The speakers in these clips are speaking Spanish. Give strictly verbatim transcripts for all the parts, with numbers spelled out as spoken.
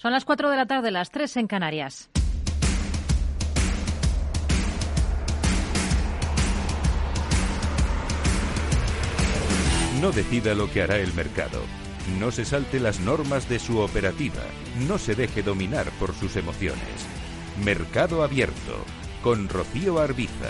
Son las cuatro de la tarde, las tres en Canarias. No decida lo que hará el mercado. No se salte las normas de su operativa. No se deje dominar por sus emociones. Mercado Abierto, con Rocío Arbiza.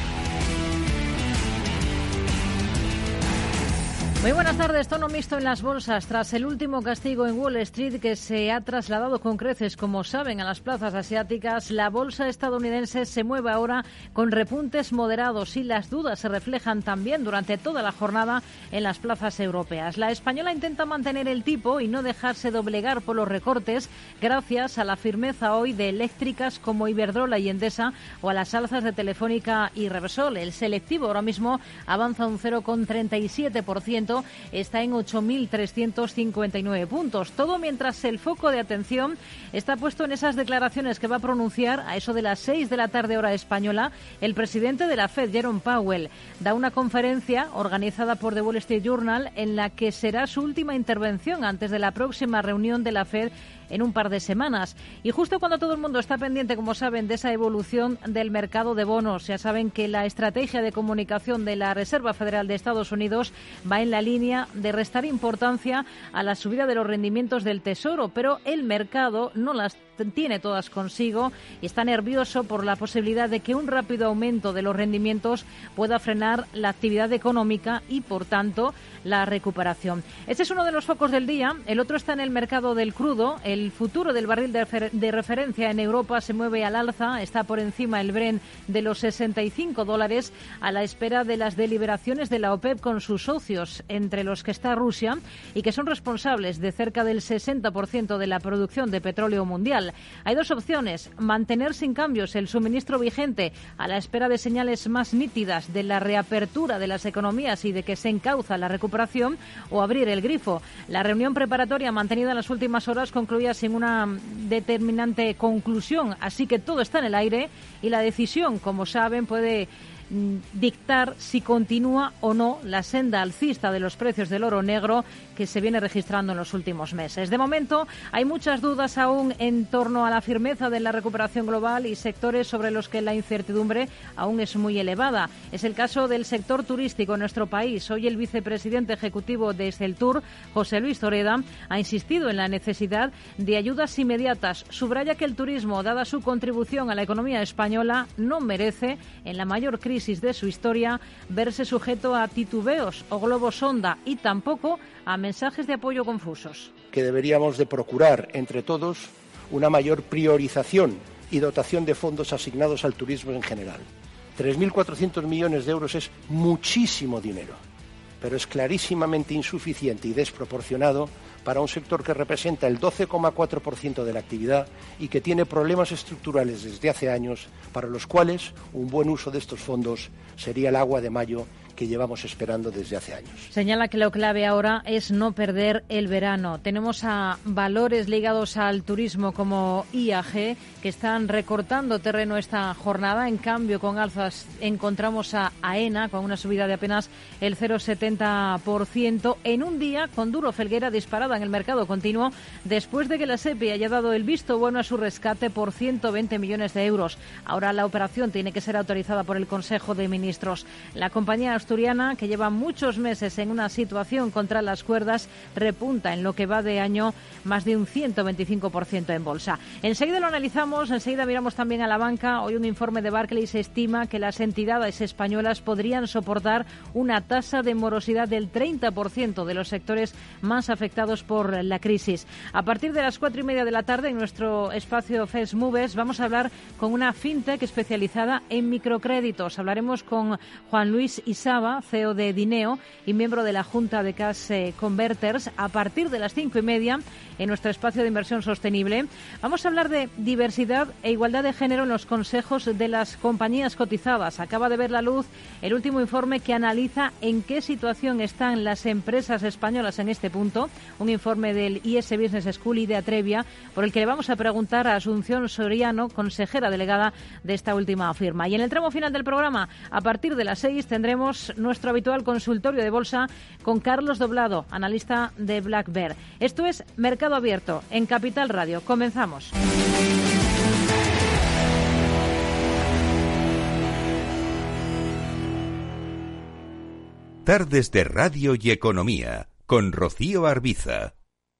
Muy buenas tardes. Tono mixto en las bolsas tras el último castigo en Wall Street, que se ha trasladado con creces, como saben, a las plazas asiáticas. La bolsa estadounidense se mueve ahora con repuntes moderados y las dudas se reflejan también durante toda la jornada en las plazas europeas. La española intenta mantener el tipo y no dejarse doblegar por los recortes gracias a la firmeza hoy de eléctricas como Iberdrola y Endesa o a las alzas de Telefónica y Repsol. El selectivo ahora mismo avanza un cero coma treinta y siete por ciento. Está en ocho mil trescientos cincuenta y nueve puntos. Todo mientras el foco de atención está puesto en esas declaraciones que va a pronunciar a eso de las seis de la tarde hora española el presidente de la Fed, Jerome Powell. Da una conferencia organizada por The Wall Street Journal en la que será su última intervención antes de la próxima reunión de la Fed en un par de semanas. Y justo cuando todo el mundo está pendiente, como saben, de esa evolución del mercado de bonos, ya saben que la estrategia de comunicación de la Reserva Federal de Estados Unidos va en la línea de restar importancia a la subida de los rendimientos del Tesoro, pero el mercado no las tiene todas consigo y está nervioso por la posibilidad de que un rápido aumento de los rendimientos pueda frenar la actividad económica y, por tanto, la recuperación. Este es uno de los focos del día. El otro está en el mercado del crudo. El futuro del barril de, refer- de referencia en Europa se mueve al alza. Está por encima el Brent de los sesenta y cinco dólares a la espera de las deliberaciones de la OPEP con sus socios, entre los que está Rusia, y que son responsables de cerca del sesenta por ciento de la producción de petróleo mundial. Hay dos opciones: mantener sin cambios el suministro vigente a la espera de señales más nítidas de la reapertura de las economías y de que se encauza la recuperación, o abrir el grifo. La reunión preparatoria mantenida en las últimas horas concluía sin una determinante conclusión, así que todo está en el aire y la decisión, como saben, puede dictar si continúa o no la senda alcista de los precios del oro negro que se viene registrando en los últimos meses. De momento, hay muchas dudas aún en torno a la firmeza de la recuperación global y sectores sobre los que la incertidumbre aún es muy elevada. Es el caso del sector turístico en nuestro país. Hoy el vicepresidente ejecutivo de Exceltur, José Luis Zoreda, ha insistido en la necesidad de ayudas inmediatas. Subraya que el turismo, dada su contribución a la economía española, no merece, en la mayor crisis de su historia, verse sujeto a titubeos o globos sonda y tampoco a mensajes de apoyo confusos. Que deberíamos de procurar entre todos una mayor priorización y dotación de fondos asignados al turismo en general. tres mil cuatrocientos millones de euros es muchísimo dinero, pero es clarísimamente insuficiente y desproporcionado para un sector que representa el doce coma cuatro por ciento de la actividad y que tiene problemas estructurales desde hace años, para los cuales un buen uso de estos fondos sería el agua de mayo que llevamos esperando desde hace años. Señala que lo clave ahora es no perder el verano. Tenemos a valores ligados al turismo como I A G, que están recortando terreno esta jornada. En cambio, con alzas encontramos a AENA con una subida de apenas el cero coma setenta por ciento en un día con Duro Felguera disparada en el mercado continuo después de que la SEPI haya dado el visto bueno a su rescate por ciento veinte millones de euros. Ahora la operación tiene que ser autorizada por el Consejo de Ministros. La compañía asturiana, que lleva muchos meses en una situación contra las cuerdas, repunta en lo que va de año más de un ciento veinticinco por ciento en bolsa. Enseguida lo analizamos, enseguida miramos también a la banca. Hoy un informe de Barclays estima que las entidades españolas podrían soportar una tasa de morosidad del treinta por ciento de los sectores más afectados por la crisis. A partir de las cuatro y media de la tarde, en nuestro espacio Fast Moves, vamos a hablar con una fintech especializada en microcréditos. Hablaremos con Juan Luis Isaba, C E O de Dineo y miembro de la Junta de Cash Converters, a partir de las cinco y media en nuestro espacio de inversión sostenible. Vamos a hablar de diversidad e igualdad de género en los consejos de las compañías cotizadas. Acaba de ver la luz el último informe que analiza en qué situación están las empresas españolas en este punto, un informe del I S Business School y de Atrevia, por el que le vamos a preguntar a Asunción Soriano, consejera delegada de esta última firma. Y en el tramo final del programa, a partir de las seis, tendremos abrimos nuestro habitual consultorio de bolsa con Carlos Doblado, analista de Black Bear. Esto es Mercado Abierto en Capital Radio. Comenzamos. Tardes de Radio y Economía con Rocío Arbiza.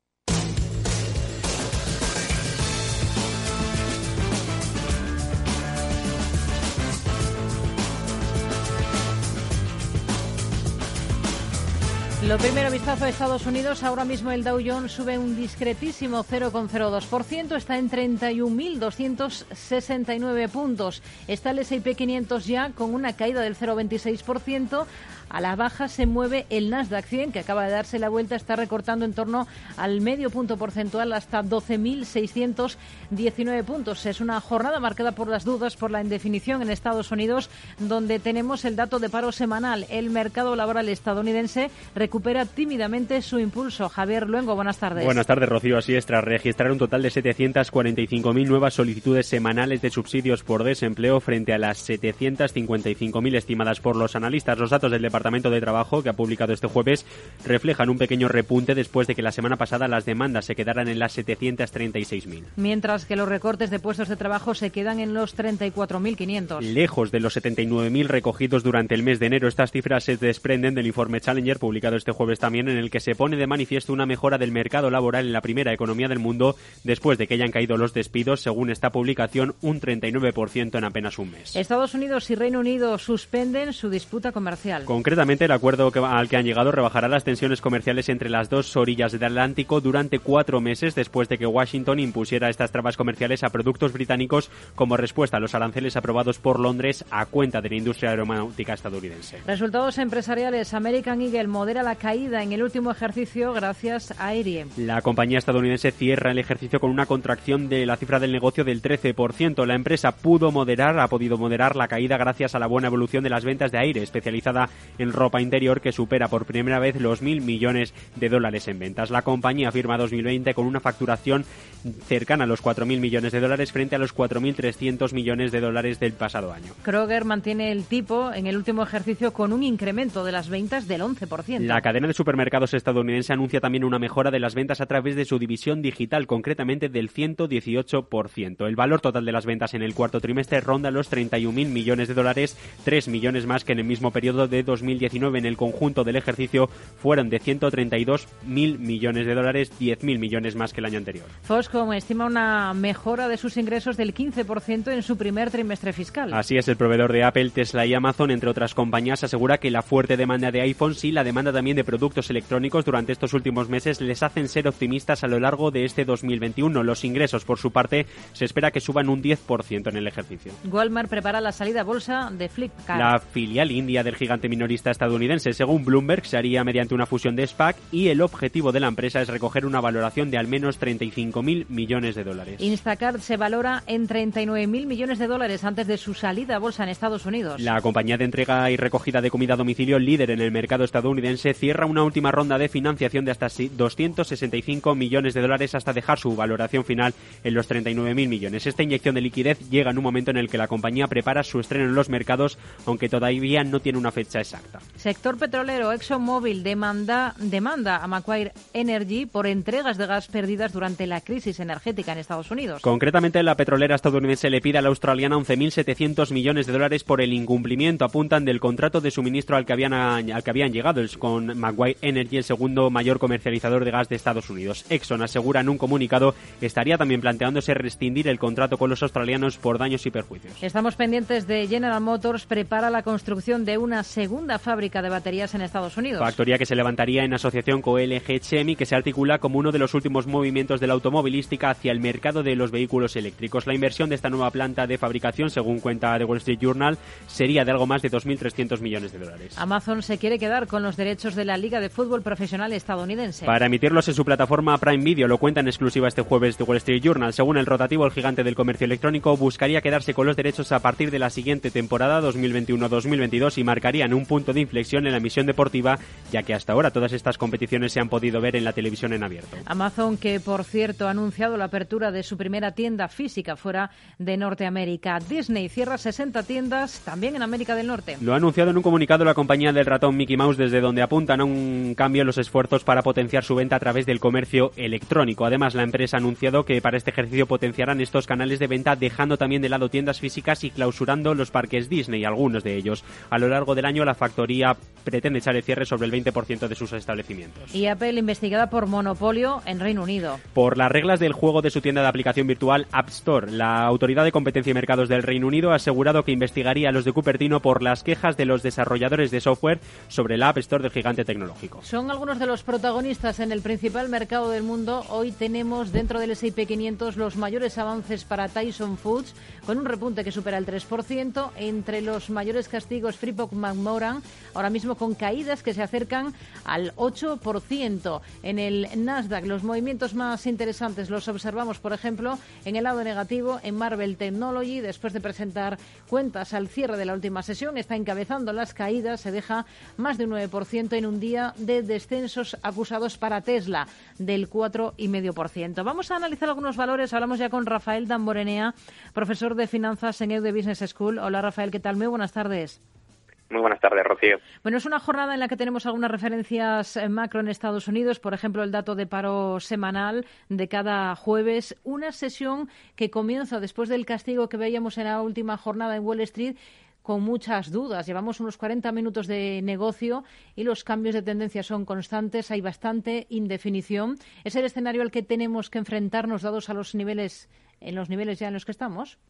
Lo primero, vistazo a Estados Unidos. Ahora mismo el Dow Jones sube un discretísimo cero coma cero dos por ciento. Está en treinta y un mil doscientos sesenta y nueve puntos. Está el ese y pe quinientos ya con una caída del cero coma veintiséis por ciento. A la baja se mueve el Nasdaq cien, que acaba de darse la vuelta. Está recortando en torno al medio punto porcentual hasta doce mil seiscientos diecinueve puntos. Es una jornada marcada por las dudas, por la indefinición en Estados Unidos, donde tenemos el dato de paro semanal. El mercado laboral estadounidense recupera tímidamente su impulso. Javier Luengo, buenas tardes. Buenas tardes, Rocío. Así es, tras registrar un total de setecientas cuarenta y cinco mil nuevas solicitudes semanales de subsidios por desempleo frente a las setecientas cincuenta y cinco mil estimadas por los analistas. Los datos del Departamento de Trabajo, que ha publicado este jueves, reflejan un pequeño repunte después de que la semana pasada las demandas se quedaran en las setecientas treinta y seis mil. Mientras que los recortes de puestos de trabajo se quedan en los treinta y cuatro mil quinientos. Lejos de los setenta y nueve mil recogidos durante el mes de enero. Estas cifras se desprenden del informe Challenger, publicado este jueves también, en el que se pone de manifiesto una mejora del mercado laboral en la primera economía del mundo después de que hayan caído los despidos, según esta publicación, un treinta y nueve por ciento en apenas un mes. Estados Unidos y Reino Unido suspenden su disputa comercial. Concretamente, el acuerdo que, al que han llegado rebajará las tensiones comerciales entre las dos orillas del Atlántico durante cuatro meses después de que Washington impusiera estas trabas comerciales a productos británicos como respuesta a los aranceles aprobados por Londres a cuenta de la industria aeronáutica estadounidense. Resultados empresariales. American Eagle modera la caída en el último ejercicio gracias a Airie. La compañía estadounidense cierra el ejercicio con una contracción de la cifra del negocio del trece por ciento. La empresa pudo moderar, ha podido moderar la caída gracias a la buena evolución de las ventas de Aire, especializada en ropa interior, que supera por primera vez los mil millones de dólares en ventas. La compañía firma dos mil veinte con una facturación cercana a los cuatro mil millones de dólares frente a los cuatro mil trescientos millones de dólares del pasado año. Kroger mantiene el tipo en el último ejercicio con un incremento de las ventas del once por ciento. La cadena de supermercados estadounidense anuncia también una mejora de las ventas a través de su división digital, concretamente del ciento dieciocho por ciento. El valor total de las ventas en el cuarto trimestre ronda los treinta y un mil millones de dólares, tres millones más que en el mismo periodo de dos mil diecinueve. En el conjunto del ejercicio fueron de ciento treinta y dos mil millones de dólares, diez mil millones más que el año anterior. Foxconn estima una mejora de sus ingresos del quince por ciento en su primer trimestre fiscal. Así es, el proveedor de Apple, Tesla y Amazon, entre otras compañías, asegura que la fuerte demanda de iPhones y la demanda también de productos electrónicos durante estos últimos meses les hacen ser optimistas a lo largo de este dos mil veintiuno. Los ingresos, por su parte, se espera que suban un diez por ciento en el ejercicio. Walmart prepara la salida a bolsa de Flipkart. La filial india del gigante minorista estadounidense, según Bloomberg, se haría mediante una fusión de SPAC y el objetivo de la empresa es recoger una valoración de al menos treinta y cinco mil millones de dólares. Instacart se valora en treinta y nueve mil millones de dólares antes de su salida a bolsa en Estados Unidos. La compañía de entrega y recogida de comida a domicilio, líder en el mercado estadounidense, cierra una última ronda de financiación de hasta doscientos sesenta y cinco millones de dólares hasta dejar su valoración final en los treinta y nueve mil millones. Esta inyección de liquidez llega en un momento en el que la compañía prepara su estreno en los mercados, aunque todavía no tiene una fecha exacta. Sector petrolero. ExxonMobil demanda, demanda a Macquarie Energy por entregas de gas perdidas durante la crisis energética en Estados Unidos. Concretamente, la petrolera estadounidense le pide a la australiana once mil setecientos millones de dólares por el incumplimiento, apuntan, del contrato de suministro al que habían, al que habían llegado con Macquarie Energy, el segundo mayor comercializador de gas de Estados Unidos. Exxon asegura en un comunicado estaría también planteándose rescindir el contrato con los australianos por daños y perjuicios. Estamos pendientes de General Motors, prepara la construcción de una segunda fábrica de baterías en Estados Unidos. Factoría que se levantaría en asociación con L G Chemi, que se articula como uno de los últimos movimientos de la automovilística hacia el mercado de los vehículos eléctricos. La inversión de esta nueva planta de fabricación, según cuenta The Wall Street Journal, sería de algo más de dos mil trescientos millones de dólares. Amazon se quiere quedar con los derechos de la Liga de Fútbol Profesional estadounidense. Para emitirlos en su plataforma Prime Video, lo cuenta en exclusiva este jueves The Wall Street Journal. Según el rotativo, el gigante del comercio electrónico buscaría quedarse con los derechos a partir de la siguiente temporada dos mil veintiuno dos mil veintidós y marcarían un punto punto de inflexión en la emisión deportiva, ya que hasta ahora todas estas competiciones se han podido ver en la televisión en abierto. Amazon, que por cierto ha anunciado la apertura de su primera tienda física fuera de Norteamérica. Disney cierra sesenta tiendas también en América del Norte. Lo ha anunciado en un comunicado la compañía del ratón Mickey Mouse, desde donde apuntan a un cambio en los esfuerzos para potenciar su venta a través del comercio electrónico. Además, la empresa ha anunciado que para este ejercicio potenciarán estos canales de venta, dejando también de lado tiendas físicas y clausurando los parques Disney, algunos de ellos. A lo largo del año, la factoría pretende echar el cierre sobre el veinte por ciento de sus establecimientos. Y Apple investigada por monopolio en Reino Unido. Por las reglas del juego de su tienda de aplicación virtual App Store, la Autoridad de Competencia y Mercados del Reino Unido ha asegurado que investigaría a los de Cupertino por las quejas de los desarrolladores de software sobre la App Store del gigante tecnológico. Son algunos de los protagonistas en el principal mercado del mundo. Hoy tenemos dentro del ese y pe quinientos los mayores avances para Tyson Foods, con un repunte que supera el tres por ciento. Entre los mayores castigos, Freeport McMoran, ahora mismo con caídas que se acercan al ocho por ciento. En el Nasdaq, los movimientos más interesantes los observamos, por ejemplo, en el lado negativo, en Marvell Technology, después de presentar cuentas al cierre de la última sesión, está encabezando las caídas, se deja más de un nueve por ciento en un día de descensos acusados para Tesla del cuatro coma cinco por ciento. Vamos a analizar algunos valores. Hablamos ya con Rafael Damborenea, profesor de finanzas en E U D Business School. Hola, Rafael, ¿qué tal? Muy buenas tardes. Muy buenas tardes, Rocío. Bueno, es una jornada en la que tenemos algunas referencias macro en Estados Unidos, por ejemplo, el dato de paro semanal de cada jueves, una sesión que comienza después del castigo que veíamos en la última jornada en Wall Street, con muchas dudas. Llevamos unos cuarenta minutos de negocio y los cambios de tendencia son constantes, hay bastante indefinición. ¿Es el escenario al que tenemos que enfrentarnos dados a los niveles, en los niveles ya en los que estamos?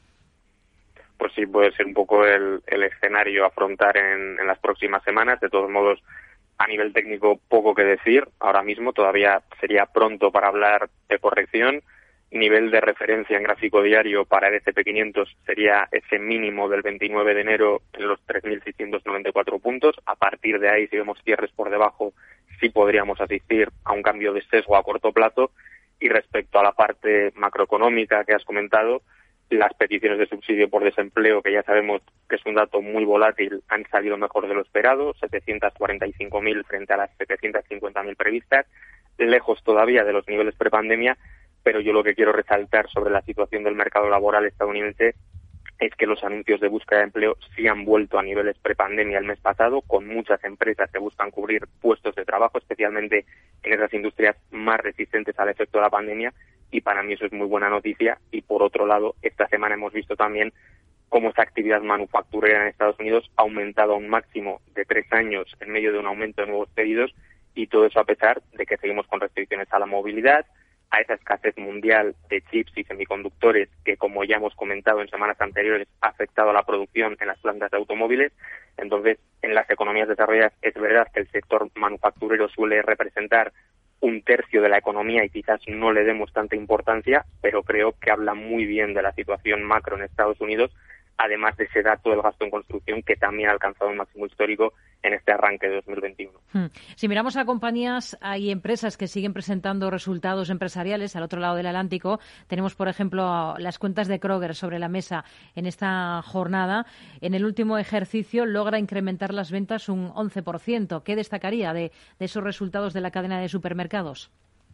Pues sí, puede ser un poco el, el escenario a afrontar en, en las próximas semanas. De todos modos, a nivel técnico, poco que decir. Ahora mismo todavía sería pronto para hablar de corrección. Nivel de referencia en gráfico diario para el ese y pe quinientos sería ese mínimo del veintinueve de enero en los tres mil seiscientos noventa y cuatro puntos. A partir de ahí, si vemos cierres por debajo, sí podríamos asistir a un cambio de sesgo a corto plazo. Y respecto a la parte macroeconómica que has comentado, las peticiones de subsidio por desempleo, que ya sabemos que es un dato muy volátil, han salido mejor de lo esperado, setecientos cuarenta y cinco mil frente a las setecientos cincuenta mil previstas, lejos todavía de los niveles prepandemia, pero yo lo que quiero resaltar sobre la situación del mercado laboral estadounidense es que los anuncios de búsqueda de empleo sí han vuelto a niveles prepandemia el mes pasado, con muchas empresas que buscan cubrir puestos de trabajo, especialmente en esas industrias más resistentes al efecto de la pandemia, y para mí eso es muy buena noticia. Y por otro lado, esta semana hemos visto también cómo esa actividad manufacturera en Estados Unidos ha aumentado a un máximo de tres años en medio de un aumento de nuevos pedidos, y todo eso a pesar de que seguimos con restricciones a la movilidad, a esa escasez mundial de chips y semiconductores que, como ya hemos comentado en semanas anteriores, ha afectado a la producción en las plantas de automóviles. Entonces, en las economías desarrolladas es verdad que el sector manufacturero suele representar un tercio de la economía y quizás no le demos tanta importancia, pero creo que habla muy bien de la situación macro en Estados Unidos, además de ese dato del gasto en construcción que también ha alcanzado un máximo histórico en este arranque de dos mil veintiuno. Si miramos a compañías, hay empresas que siguen presentando resultados empresariales al otro lado del Atlántico. Tenemos, por ejemplo, las cuentas de Kroger sobre la mesa en esta jornada. En el último ejercicio logra incrementar las ventas un once por ciento. ¿Qué destacaría de, de esos resultados de la cadena de supermercados?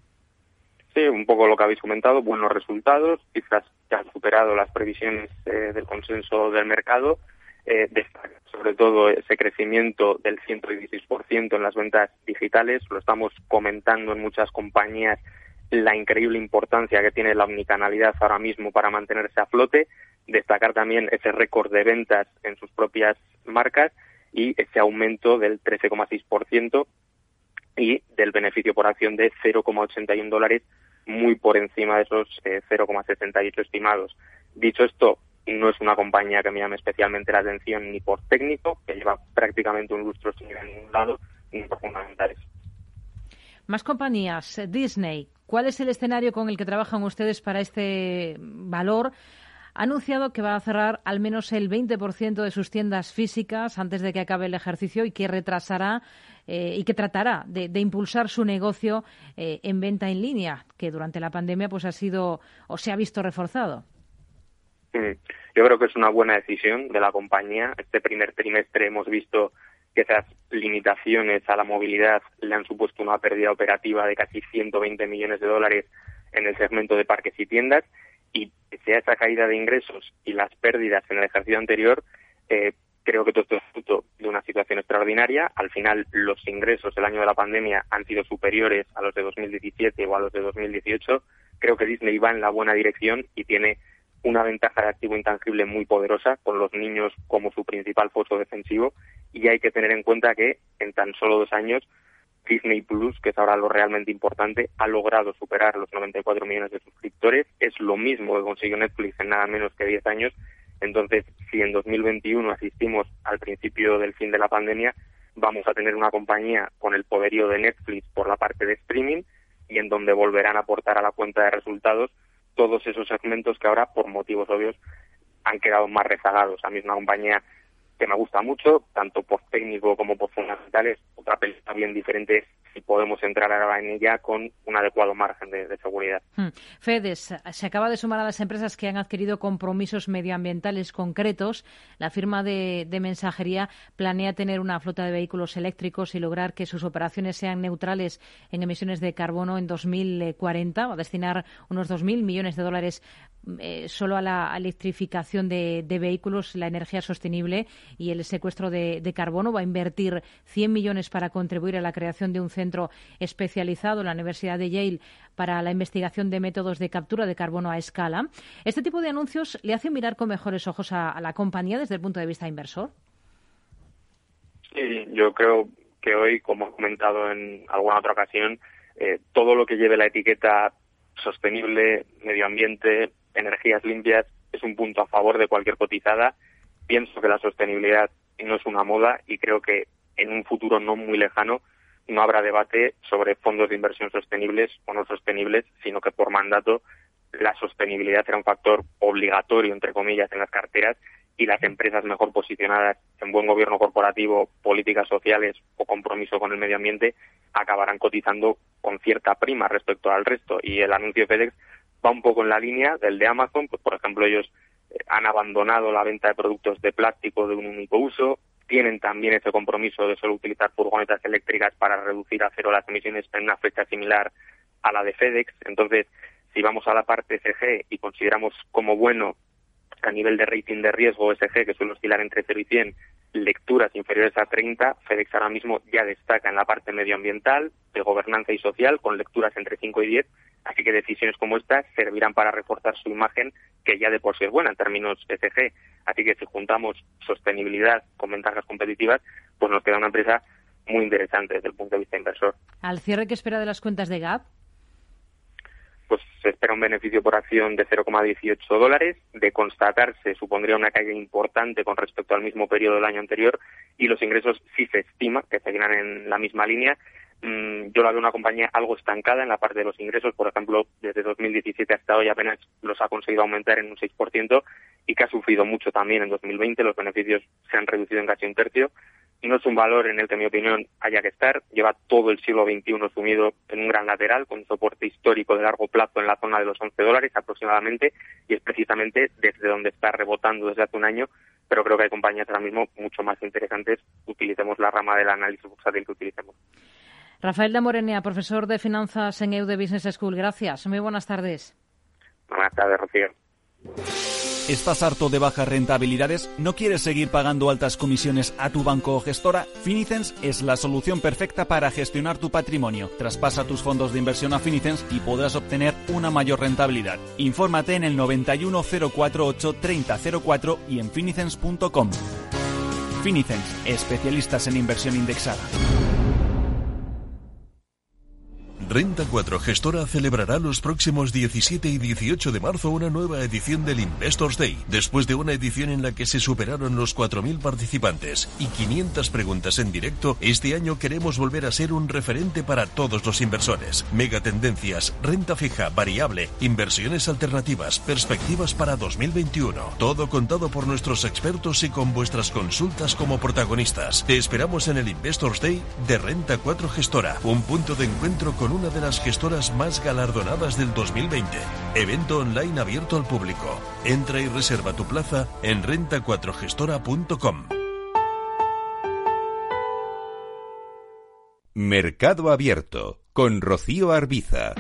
Sí, un poco lo que habéis comentado, buenos resultados, cifras que han superado las previsiones eh, del consenso del mercado. Eh, destaca sobre todo ese crecimiento del ciento dieciséis por ciento en las ventas digitales. Lo estamos comentando en muchas compañías, la increíble importancia que tiene la omnicanalidad ahora mismo para mantenerse a flote. Destacar también ese récord de ventas en sus propias marcas y ese aumento del trece coma seis por ciento y del beneficio por acción de cero coma ochenta y uno dólares, muy por encima de esos eh, cero coma setenta y ocho estimados. Dicho esto, no es una compañía que me llame especialmente la atención ni por técnico, que lleva prácticamente un lustro sin ir a ningún lado, ni por fundamentales. Más compañías. Disney, ¿cuál es el escenario con el que trabajan ustedes para este valor? Ha anunciado que va a cerrar al menos el veinte por ciento de sus tiendas físicas antes de que acabe el ejercicio y que retrasará eh, y que tratará de, de impulsar su negocio eh, en venta en línea, que durante la pandemia pues ha sido o se ha visto reforzado. Yo creo que es una buena decisión de la compañía. Este primer trimestre hemos visto que esas limitaciones a la movilidad le han supuesto una pérdida operativa de casi ciento veinte millones de dólares en el segmento de parques y tiendas, y pese a esa caída de ingresos y las pérdidas en el ejercicio anterior, eh, creo que todo esto es fruto de una situación extraordinaria. Al final, los ingresos del año de la pandemia han sido superiores a los de dos mil diecisiete o a los de dos mil dieciocho. Creo que Disney va en la buena dirección y tiene una ventaja de activo intangible muy poderosa, con los niños como su principal foso defensivo, y hay que tener en cuenta que en tan solo dos años Disney Plus, que es ahora lo realmente importante, ha logrado superar los noventa y cuatro millones de suscriptores. Es lo mismo que consiguió Netflix en nada menos que diez años. Entonces, si en dos mil veintiuno asistimos al principio del fin de la pandemia, vamos a tener una compañía con el poderío de Netflix por la parte de streaming, y en donde volverán a aportar a la cuenta de resultados todos esos segmentos que ahora, por motivos obvios, han quedado más rezagados. A mí es una compañía que me gusta mucho, tanto por técnico como por fundamentales. Otra película bien diferente es si podemos entrar ahora en ella con un adecuado margen de, de seguridad. Hmm. FedEx se acaba de sumar a las empresas que han adquirido compromisos medioambientales concretos. La firma de, de mensajería planea tener una flota de vehículos eléctricos y lograr que sus operaciones sean neutrales en emisiones de carbono en dos mil cuarenta. Va a destinar unos dos mil millones de dólares eh, solo a la electrificación de, de vehículos, la energía sostenible y el secuestro de, de carbono. Va a invertir cien millones para contribuir a la creación de un centro especializado en la Universidad de Yale para la investigación de métodos de captura de carbono a escala. ¿Este tipo de anuncios le hace mirar con mejores ojos a, a la compañía desde el punto de vista inversor? Sí, yo creo que hoy, como he comentado en alguna otra ocasión, eh, todo lo que lleve la etiqueta sostenible, medio ambiente, energías limpias, es un punto a favor de cualquier cotizada. Pienso que la sostenibilidad no es una moda y creo que en un futuro no muy lejano no habrá debate sobre fondos de inversión sostenibles o no sostenibles, sino que por mandato la sostenibilidad será un factor obligatorio, entre comillas, en las carteras, y las empresas mejor posicionadas en buen gobierno corporativo, políticas sociales o compromiso con el medio ambiente acabarán cotizando con cierta prima respecto al resto. Y el anuncio de FedEx va un poco en la línea del de Amazon. Pues, por ejemplo, ellos han abandonado la venta de productos de plástico de un único uso, tienen también ese compromiso de solo utilizar furgonetas eléctricas para reducir a cero las emisiones en una fecha similar a la de FedEx. Entonces, si vamos a la parte E S G y consideramos como bueno a nivel de rating de riesgo E S G, que suele oscilar entre cero y cien, lecturas inferiores a treinta, FedEx ahora mismo ya destaca en la parte medioambiental, de gobernanza y social, con lecturas entre cinco y diez, así que decisiones como estas servirán para reforzar su imagen, que ya de por sí es buena en términos E S G. Así que si juntamos sostenibilidad con ventajas competitivas, pues nos queda una empresa muy interesante desde el punto de vista inversor. ¿Al cierre qué espera de las cuentas de Gap? Pues se espera un beneficio por acción de cero coma dieciocho dólares. De constatarse, supondría una caída importante con respecto al mismo periodo del año anterior, y los ingresos sí se estima que seguirán en la misma línea. Mm, yo la veo una compañía algo estancada en la parte de los ingresos. Por ejemplo, desde dos mil diecisiete hasta hoy apenas los ha conseguido aumentar en un seis por ciento, y que ha sufrido mucho también en dos mil veinte. Los beneficios se han reducido en casi un tercio. No es un valor en el que, en mi opinión, haya que estar. Lleva todo el siglo veintiuno sumido en un gran lateral, con un soporte histórico de largo plazo en la zona de los once dólares aproximadamente, y es precisamente desde donde está rebotando desde hace un año. Pero creo que hay compañías ahora mismo mucho más interesantes. Utilicemos la rama del análisis bursátil que utilicemos. Rafael Damorenia, profesor de finanzas en E U D Business School. Gracias. Muy buenas tardes. Buenas tardes, Rocío. ¿Estás harto de bajas rentabilidades? ¿No quieres seguir pagando altas comisiones a tu banco o gestora? Finicens es la solución perfecta para gestionar tu patrimonio. Traspasa tus fondos de inversión a Finicens y podrás obtener una mayor rentabilidad. Infórmate en el noventa y uno cero cuarenta y ocho treinta cero cuatro y en finicens punto com. Finicens, especialistas en inversión indexada. Renta cuatro Gestora celebrará los próximos diecisiete y dieciocho de marzo una nueva edición del Investors Day. Después de una edición en la que se superaron los cuatro mil participantes y quinientas preguntas en directo, este año queremos volver a ser un referente para todos los inversores. Megatendencias, renta fija, variable, inversiones alternativas, perspectivas para dos mil veintiuno. Todo contado por nuestros expertos y con vuestras consultas como protagonistas. Te esperamos en el Investors Day de Renta cuatro Gestora, un punto de encuentro con una de las gestoras más galardonadas del dos mil veinte. Evento online abierto al público. Entra y reserva tu plaza en renta cuatro gestora punto com. Mercado Abierto, con Rocío Arbiza.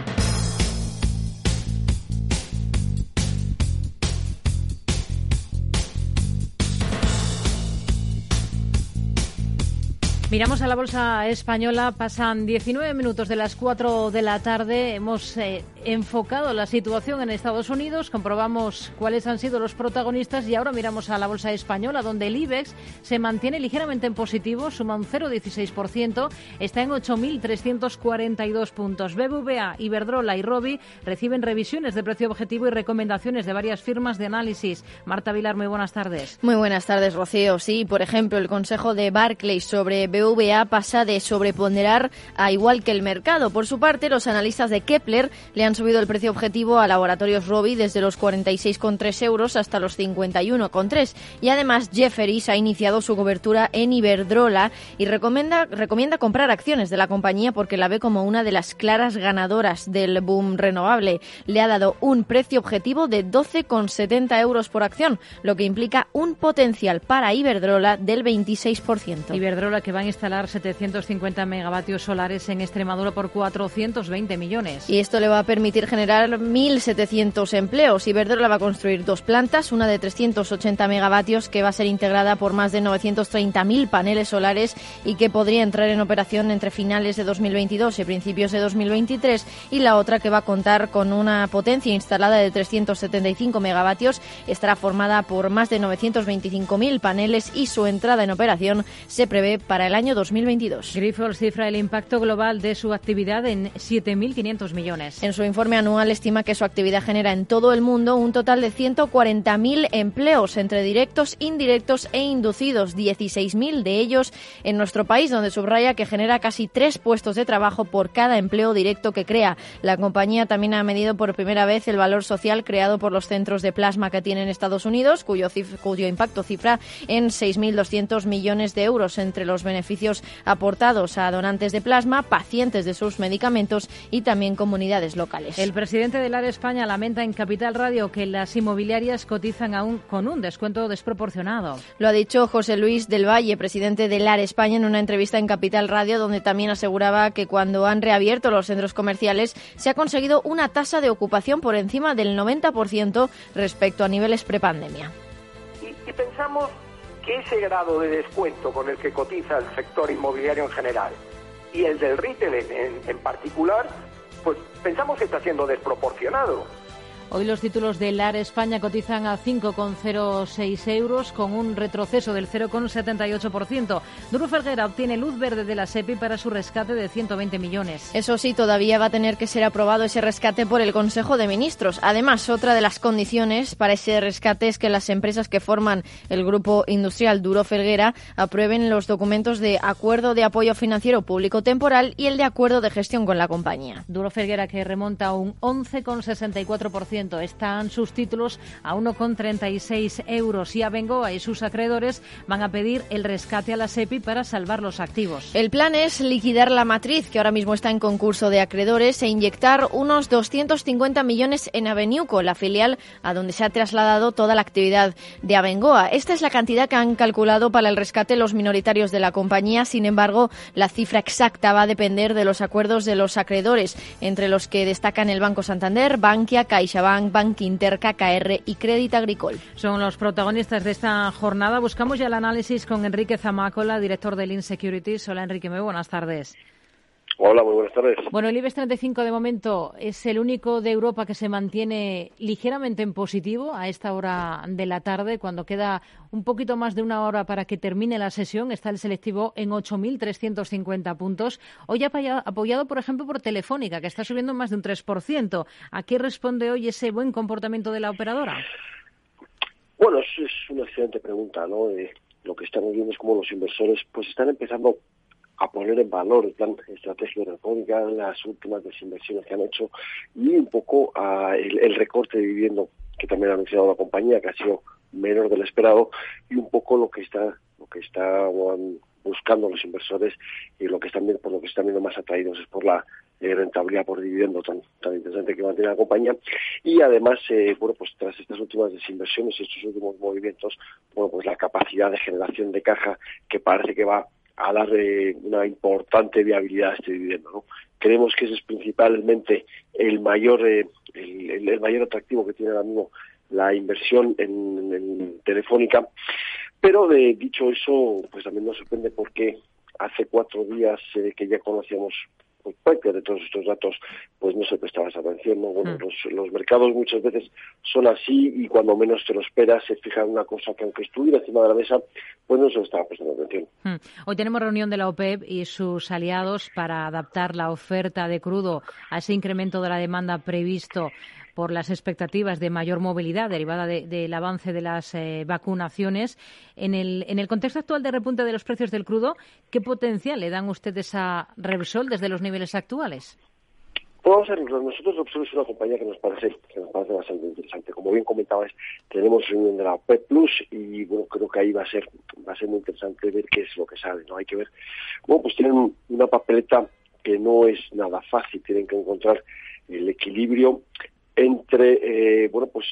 Miramos a la bolsa española, pasan diecinueve minutos de las cuatro de la tarde. Hemos eh, enfocado la situación en Estados Unidos, comprobamos cuáles han sido los protagonistas y ahora miramos a la bolsa española, donde el IBEX se mantiene ligeramente en positivo, suma un cero coma dieciséis por ciento, está en ocho mil trescientos cuarenta y dos puntos. B B V A, Iberdrola y Robi reciben revisiones de precio objetivo y recomendaciones de varias firmas de análisis. Marta Vilar, muy buenas tardes. Muy buenas tardes, Rocío. Sí, por ejemplo, el consejo de Barclays sobre B B V A pasa de sobreponderar a igual que el mercado. Por su parte, los analistas de Kepler le han subido el precio objetivo a Laboratorios Robi desde los cuarenta y seis coma tres euros hasta los cincuenta y uno coma tres. Y además, Jefferies ha iniciado su cobertura en Iberdrola y recomienda, recomienda comprar acciones de la compañía porque la ve como una de las claras ganadoras del boom renovable. Le ha dado un precio objetivo de doce coma setenta euros por acción, lo que implica un potencial para Iberdrola del veintiséis por ciento. Iberdrola, que va a instalar setecientos cincuenta megavatios solares en Extremadura por cuatrocientos veinte millones. Y esto le va a permitir generar mil setecientos empleos. Iberdrola va a construir dos plantas, una de trescientos ochenta megavatios que va a ser integrada por más de novecientos treinta mil paneles solares y que podría entrar en operación entre finales de dos mil veintidós y principios de dos mil veintitrés, y la otra, que va a contar con una potencia instalada de trescientos setenta y cinco megavatios, estará formada por más de novecientos veinticinco mil paneles y su entrada en operación se prevé para el año dos mil veintidós. Grifols cifra el impacto global de su actividad en siete mil quinientos millones. En su informe anual estima que su actividad genera en todo el mundo un total de ciento cuarenta mil empleos entre directos, indirectos e inducidos, dieciséis mil de ellos en nuestro país, donde subraya que genera casi tres puestos de trabajo por cada empleo directo que crea. La compañía también ha medido por primera vez el valor social creado por los centros de plasma que tiene en Estados Unidos, cuyo, cif- cuyo impacto cifra en seis mil doscientos millones de euros entre los beneficios aportados a donantes de plasma, pacientes de sus medicamentos y también comunidades locales. El presidente del ARE España lamenta en Capital Radio que las inmobiliarias cotizan aún con un descuento desproporcionado. Lo ha dicho José Luis del Valle, presidente del ARE España, en una entrevista en Capital Radio, donde también aseguraba que cuando han reabierto los centros comerciales se ha conseguido una tasa de ocupación por encima del noventa por ciento respecto a niveles prepandemia. Y, y pensamos que ese grado de descuento con el que cotiza el sector inmobiliario en general y el del retail en, en particular, pues pensamos que está siendo desproporcionado. Hoy los títulos del ARE España cotizan a cinco coma cero seis euros con un retroceso del cero coma setenta y ocho por ciento. Duro Felguera obtiene luz verde de la SEPI para su rescate de ciento veinte millones. Eso sí, todavía va a tener que ser aprobado ese rescate por el Consejo de Ministros. Además, otra de las condiciones para ese rescate es que las empresas que forman el grupo industrial Duro Felguera aprueben los documentos de acuerdo de apoyo financiero público temporal y el de acuerdo de gestión con la compañía. Duro Felguera, que remonta a un once coma sesenta y cuatro por ciento. Están sus títulos a uno coma treinta y seis euros y Abengoa y sus acreedores van a pedir el rescate a la SEPI para salvar los activos. El plan es liquidar la matriz, que ahora mismo está en concurso de acreedores, e inyectar unos doscientos cincuenta millones en Aveniuco, la filial a donde se ha trasladado toda la actividad de Abengoa. Esta es la cantidad que han calculado para el rescate los minoritarios de la compañía. Sin embargo, la cifra exacta va a depender de los acuerdos de los acreedores, entre los que destacan el Banco Santander, Bankia, CaixaBank, Bankinter, K K R y Crédit Agricole. Son los protagonistas de esta jornada. Buscamos ya el análisis con Enrique Zamácola, director del Insecurities. Hola, Enrique, muy buenas tardes. Hola, muy buenas tardes. Bueno, el IBEX treinta y cinco de momento es el único de Europa que se mantiene ligeramente en positivo a esta hora de la tarde, cuando queda un poquito más de una hora para que termine la sesión. Está el selectivo en ocho mil trescientos cincuenta puntos. Hoy apoyado, apoyado, por ejemplo, por Telefónica, que está subiendo más de un tres por ciento. ¿A qué responde hoy ese buen comportamiento de la operadora? Bueno, es, es una excelente pregunta, ¿no? Eh, lo que estamos viendo es cómo los inversores pues están empezando a poner en valor el plan estratégico de Telefónica, las últimas desinversiones que han hecho y un poco uh, el, el recorte de dividendo que también ha anunciado la compañía, que ha sido menor del esperado, y un poco lo que está lo que está um, buscando los inversores y lo que están viendo, por lo que están viendo más atraídos es por la eh, rentabilidad por dividendo tan tan interesante que mantiene la compañía. Y además, eh, bueno, pues tras estas últimas desinversiones y estos últimos movimientos, bueno, pues la capacidad de generación de caja que parece que va a dar eh, una importante viabilidad a este dividendo, ¿no? Creemos que ese es principalmente el mayor eh, el, el mayor atractivo que tiene ahora mismo la inversión en, en Telefónica, pero de, dicho eso, pues también nos sorprende porque hace cuatro días eh, que ya conocíamos pues, de todos estos datos, pues no se prestaba esa atención, ¿no? Bueno, mm. los, los mercados muchas veces son así y cuando menos te lo esperas se fija en una cosa que aunque estuviera encima de la mesa, pues no se estaba prestando atención. Mm. Hoy tenemos reunión de la OPEP y sus aliados para adaptar la oferta de crudo a ese incremento de la demanda previsto por las expectativas de mayor movilidad derivada de, del avance de las eh, vacunaciones. En el, en el contexto actual de repunte de los precios del crudo, ¿qué potencial le dan ustedes a Repsol desde los niveles actuales? Pues vamos a ver, nosotros Repsol es una compañía que nos parece que nos parece bastante interesante. Como bien comentabas, tenemos reunión de la OPEP Plus y bueno, creo que ahí va a ser va a ser muy interesante ver qué es lo que sale, ¿no? Hay que ver. Bueno, pues tienen una papeleta que no es nada fácil, tienen que encontrar el equilibrio entre, eh, bueno, pues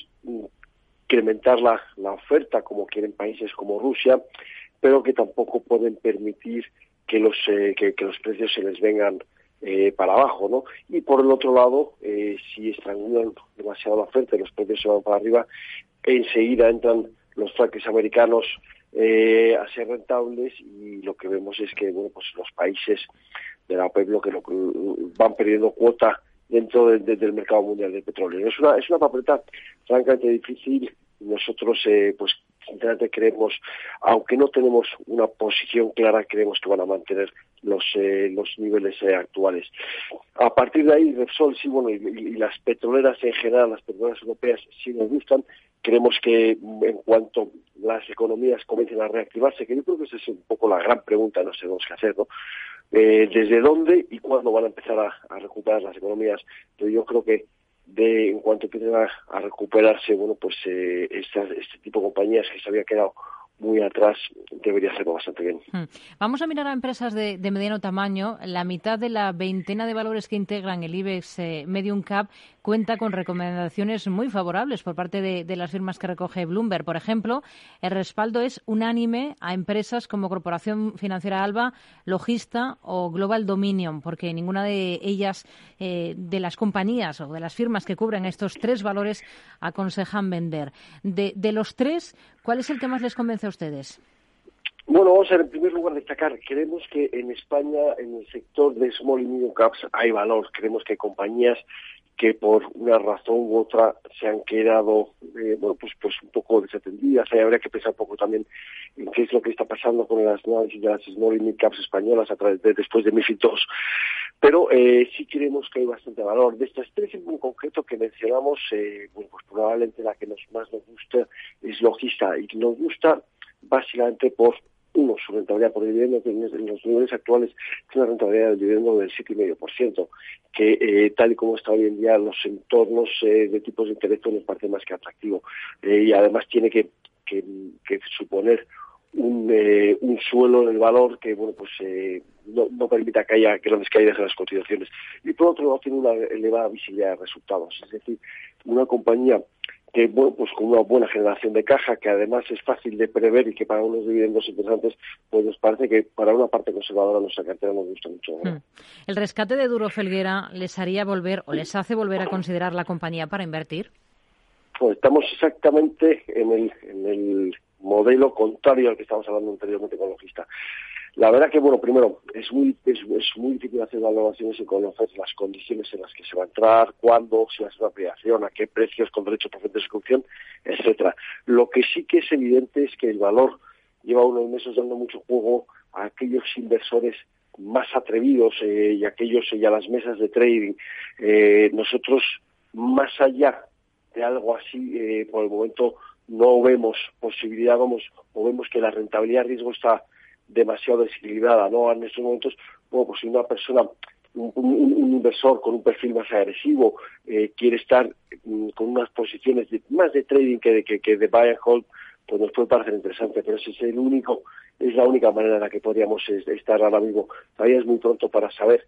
incrementar la, la oferta como quieren países como Rusia, pero que tampoco pueden permitir que los eh, que, que los precios se les vengan eh, para abajo, ¿no? Y por el otro lado, eh, si estrangulan demasiado la oferta y los precios se van para arriba, enseguida entran los fraques americanos eh, a ser rentables y lo que vemos es que, bueno, pues los países de la OPEP lo que lo, van perdiendo cuota dentro de, de, del mercado mundial del petróleo. Es una es una papeleta francamente difícil. Nosotros, eh, pues, sinceramente creemos, aunque no tenemos una posición clara, creemos que van a mantener los eh, los niveles eh, actuales. A partir de ahí, Repsol, sí, bueno, y, y las petroleras en general, las petroleras europeas, sí nos gustan. Creemos que en cuanto las economías comiencen a reactivarse, que yo creo que esa es un poco la gran pregunta, no sabemos qué hacer, ¿no? Eh, desde dónde y cuándo van a empezar a, a recuperar las economías, pero yo creo que de en cuanto empiecen a, a recuperarse, bueno, pues eh, esta, este tipo de compañías que se había quedado muy atrás debería hacerlo bastante bien. Vamos a mirar a empresas de, de mediano tamaño. La mitad de la veintena de valores que integran el IBEX eh, Medium Cap cuenta con recomendaciones muy favorables por parte de, de las firmas que recoge Bloomberg. Por ejemplo, el respaldo es unánime a empresas como Corporación Financiera Alba, Logista o Global Dominion, porque ninguna de ellas, eh, de las compañías o de las firmas que cubren estos tres valores, aconsejan vender. De, de los tres, ¿cuál es el que más les convence a ustedes? Bueno, vamos a ver, en primer lugar destacar, creemos que en España, en el sector de Small y Medium Caps, hay valor. Creemos que hay compañías que por una razón u otra se han quedado, eh, bueno, pues pues un poco desatendidas. Ahí habría que pensar un poco también en qué es lo que está pasando con el análisis de las Small y Mid Caps españolas a través de, después de MiFID dos. Pero eh, sí creemos que hay bastante valor. De estas tres en concreto que mencionamos, eh, bueno, pues probablemente la que nos más nos gusta es Logista, y nos gusta básicamente por uno, su rentabilidad por dividendo, que en los niveles actuales tiene una rentabilidad del dividendo del siete coma cinco por ciento, que eh, tal y como está hoy en día los entornos eh, de tipos de interés nos parece más que atractivo. Eh, y además tiene que, que, que suponer un, eh, un suelo en el valor que, bueno, pues eh, no, no permita que haya grandes caídas en las cotizaciones. Y por otro lado tiene una elevada visibilidad de resultados, es decir, una compañía que, bueno, pues con una buena generación de caja, que además es fácil de prever y que paga unos dividendos interesantes, pues nos parece que para una parte conservadora nuestra cartera nos gusta mucho, ¿no? Hmm. ¿El rescate de Duro Felguera les haría volver o les hace volver a considerar la compañía para invertir? Pues estamos exactamente en el, en el modelo contrario al que estábamos hablando anteriormente con Logista. La verdad que, bueno, primero, es muy es, es muy difícil hacer valoraciones y conocer las condiciones en las que se va a entrar, cuándo, si va a ser una ampliación, a qué precios, con derecho por de ejecución, etcétera. Lo que sí que es evidente es que el valor lleva unos meses dando mucho juego a aquellos inversores más atrevidos eh, y aquellos y a las mesas de trading. Eh, nosotros, más allá de algo así, eh, por el momento no vemos posibilidad, vamos, o vemos que la rentabilidad riesgo está demasiado desequilibrada, ¿no? En estos momentos, bueno, pues si una persona, un, un, un inversor con un perfil más agresivo, eh, quiere estar mm, con unas posiciones de, más de trading que de, que, que de buy and hold, pues nos puede parecer interesante, pero ese es el único, es la única manera en la que podríamos estar ahora mismo. Todavía es muy pronto para saber